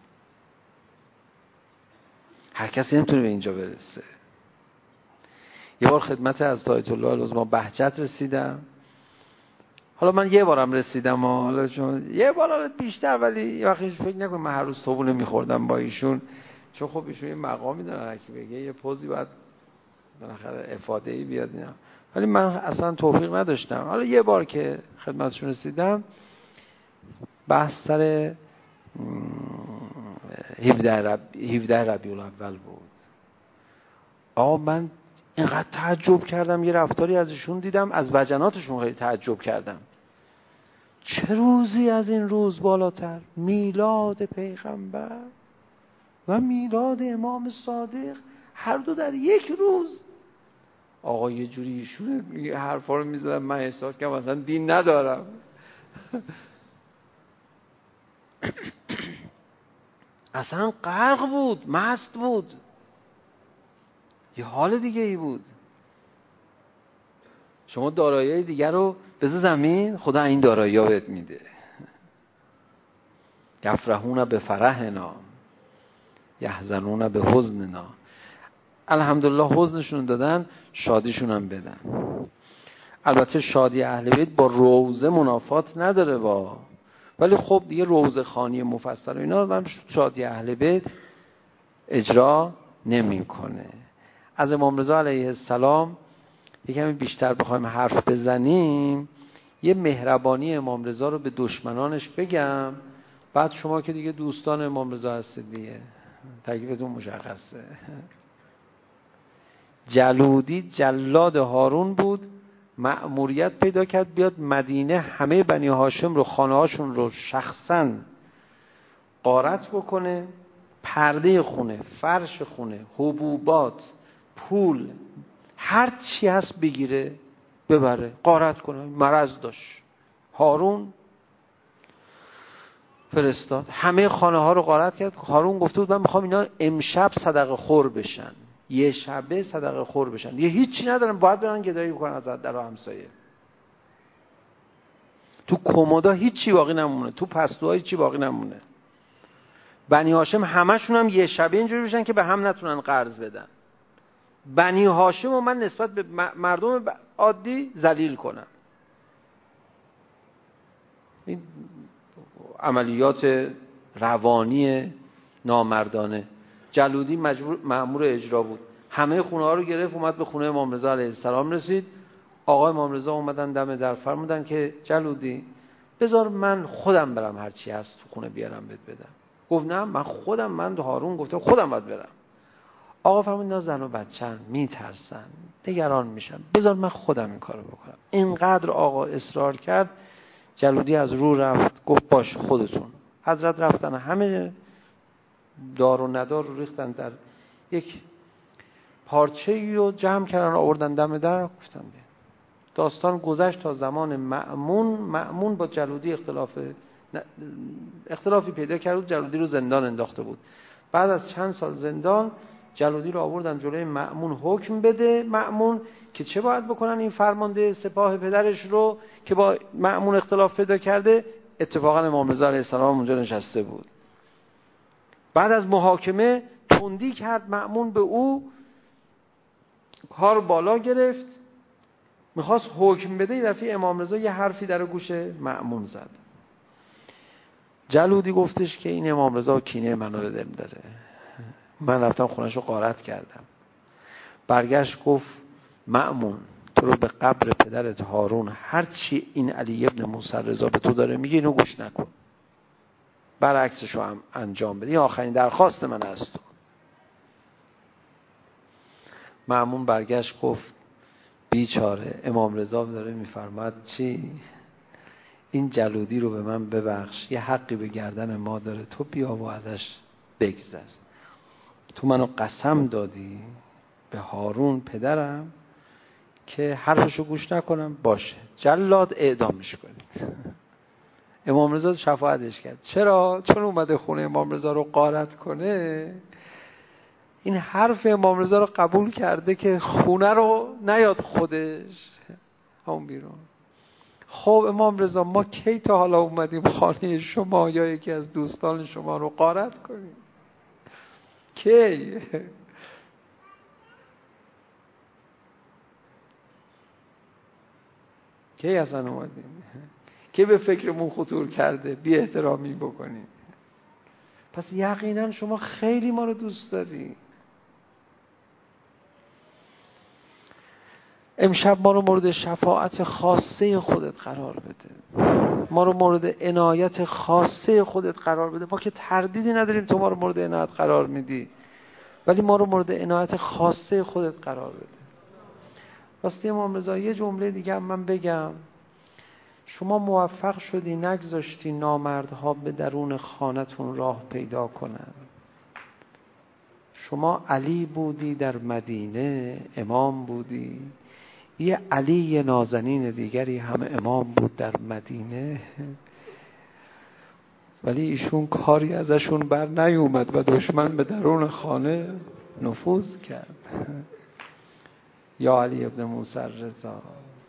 هر کسی نمیتونه به اینجا برسه. یه بار خدمت از طاعت الله العظمی بهجت رسیدم. حالا من یه بارم رسیدم، حالا چون یه بار بیشتر، ولی یه وقتی فکر نکنم من هر روز صبحونه میخوردم با ایشون، چون خب ایشون یه مقامی دارن، هر کی بگه یه پوزی باید بالاخره افاده‌ای بیاد اینا، ولی من اصلا توفیق نداشتم. حالا یه بار که خدمتشون رسیدم، بحث سر هفده رب... ربیع الاول بود. آقا من اینقدر تعجب کردم، یه رفتاری ازشون دیدم، از وجناتشون خیلی تعجب کردم. چه روزی از این روز بالاتر؟ میلاد پیغمبر و میلاد امام صادق، هر دو در یک روز. آقا یه جوری ایشون یه حرفا رو میزدن، من احساس کردم اصلا دین ندارم. اصلا غرق بود، مست بود، یه حال دیگه ای بود. شما دارایی دیگر رو بذار زمین، خدا این دارایی ها بهت میده. یفرحون به فرحنا یحزنون به حزننا. الحمدلله حزنشون دادن، شادیشون هم بدن. البته شادی اهل بیت با روزه منافات نداره با، ولی خب دیگه روزه خانی مفصل و اینا هم شادی اهل بیت اجرا نمیکنه. از امام رضا علیه السلام یکمی بیشتر بخوایم حرف بزنیم، یه مهربانی امام رضا رو به دشمنانش بگم، بعد شما که دیگه دوستان امام رضا هستید دیگه تکلیفتون مشخصه. جلودی جلاد هارون بود، مأموریت پیدا کرد بیاد مدینه همه بنی هاشم رو، خانه هاشون رو شخصاً غارت بکنه، پرده خونه، فرش خونه، حبوبات، پول، هر چی هست بگیره ببره، غارت کنه. مرض داشت هارون، فرستاد همه خانه ها رو غارت کرد. هارون گفته بود من میخوام اینا امشب صدقه خور بشن، یه شبه صدقه خور بشن، یه هیچی ندارن، باید برن گدایی بکنن از در و همسایه. تو کمودا هیچی باقی نمونه، تو پستوها هیچی باقی نمونه. بنی هاشم همشون هم یه شبه اینجوری بشن که به هم نتونن قرض بدن. بنی هاشم و من نسبت به مردم عادی ذلیل کنم. این عملیات روانی نامردانه. جلودی مجبور مأمور اجرا بود، همه خونه ها رو گرفت، اومد به خونه امام رضا علیه السلام رسید. آقای امام رضا اومدن دم در، فرمودن که جلودی بذار من خودم برم، هر چی هست تو خونه بیارم بهت بدم. گفت نه من خودم، من هارون گفتم خودم باید برم. آقا فرمود اینا زن و بچه‌ن، میترسن، نگران میشن، بذار من خودم این کارو بکنم. اینقدر آقا اصرار کرد، جلودی از رو رفت، گفت باش خودتون. حضرت رفتن همه دار و ندار رو ریختن در یک پارچه‌ای و جمع کردن آوردن دم در. گفتم بیا. داستان گذشت تا زمان مأمون. مأمون با جلودی اختلاف اختلافی پیدا کرد و جلودی رو زندان انداخته بود. بعد از چند سال زندان جلودی رو آوردن جلوی مأمون حکم بده. مأمون که چه باید بکنن، این فرمانده سپاه پدرش رو که با مأمون اختلاف پیدا کرده، اتفاقا امام رضا علیه السلام اونجا نشسته بود. بعد از محاکمه تندی کرد مأمون به او، کار بالا گرفت، میخواست حکم بده. یه دفعه امام رضا یه حرفی در گوش مأمون زد. جلودی گفتش که این امام رضا کینه منو به دل داره، من رفتم خونه‌شو غارت کردم. برگشت گفت مأمون تو رو به قبر پدرت هارون، هر چی این علی ابن موسی رضا به تو داره میگه اینو گوش نکن، برعکسشو هم انجام بده، این آخرین درخواست من از تو. مأمون برگشت گفت بیچاره امام رضا داره میفرماد چی؟ این جلودی رو به من ببخش، یه حقی به گردن ما داره، تو بیا و ازش بگذر. تو منو قسم دادی به هارون پدرم که حرفشو گوش نکنم، باشه جلاد اعدامش کنید. امام رضا شفاعتش کرد. چرا؟ چون اومده خونه امام رضا رو غارت کنه، این حرف امام رضا رو قبول کرده که خونه رو نیاد خودش همون بیرون. خب امام رضا ما کی تا حالا اومدیم خانه شما یا یکی از دوستان شما رو غارت کنیم؟ کی؟ کی اصلا اومدیم؟ کی به فکرمون خطور کرده بی احترامی بکنیم؟ پس یقینا شما خیلی ما رو دوست داری. امشب ما رو مورد شفاعت خاصه خودت قرار بده، ما رو مورد عنایت خاصه خودت قرار بده. ما که تردیدی نداریم تو ما رو مورد عنایت قرار میدی، ولی ما رو مورد عنایت خاصه خودت قرار بده. راستی امام رضا یه جمله دیگه هم من بگم، شما موفق شدی نگذاشتی نامردها به درون خانتون راه پیدا کنن. شما علی بودی در مدینه، امام بودی، یه علی نازنین دیگری هم امام بود در مدینه، ولی ایشون کاری ازشون بر نیومد و دشمن به درون خانه نفوذ کرد. یا علی ابن موسی رضا،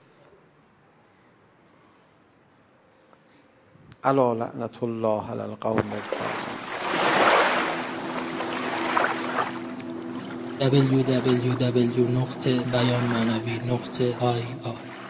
الا لعنت الله علی القوم الظالمین. دبلیو دبلیو دبلیو دات بیان معنوی دات آی آر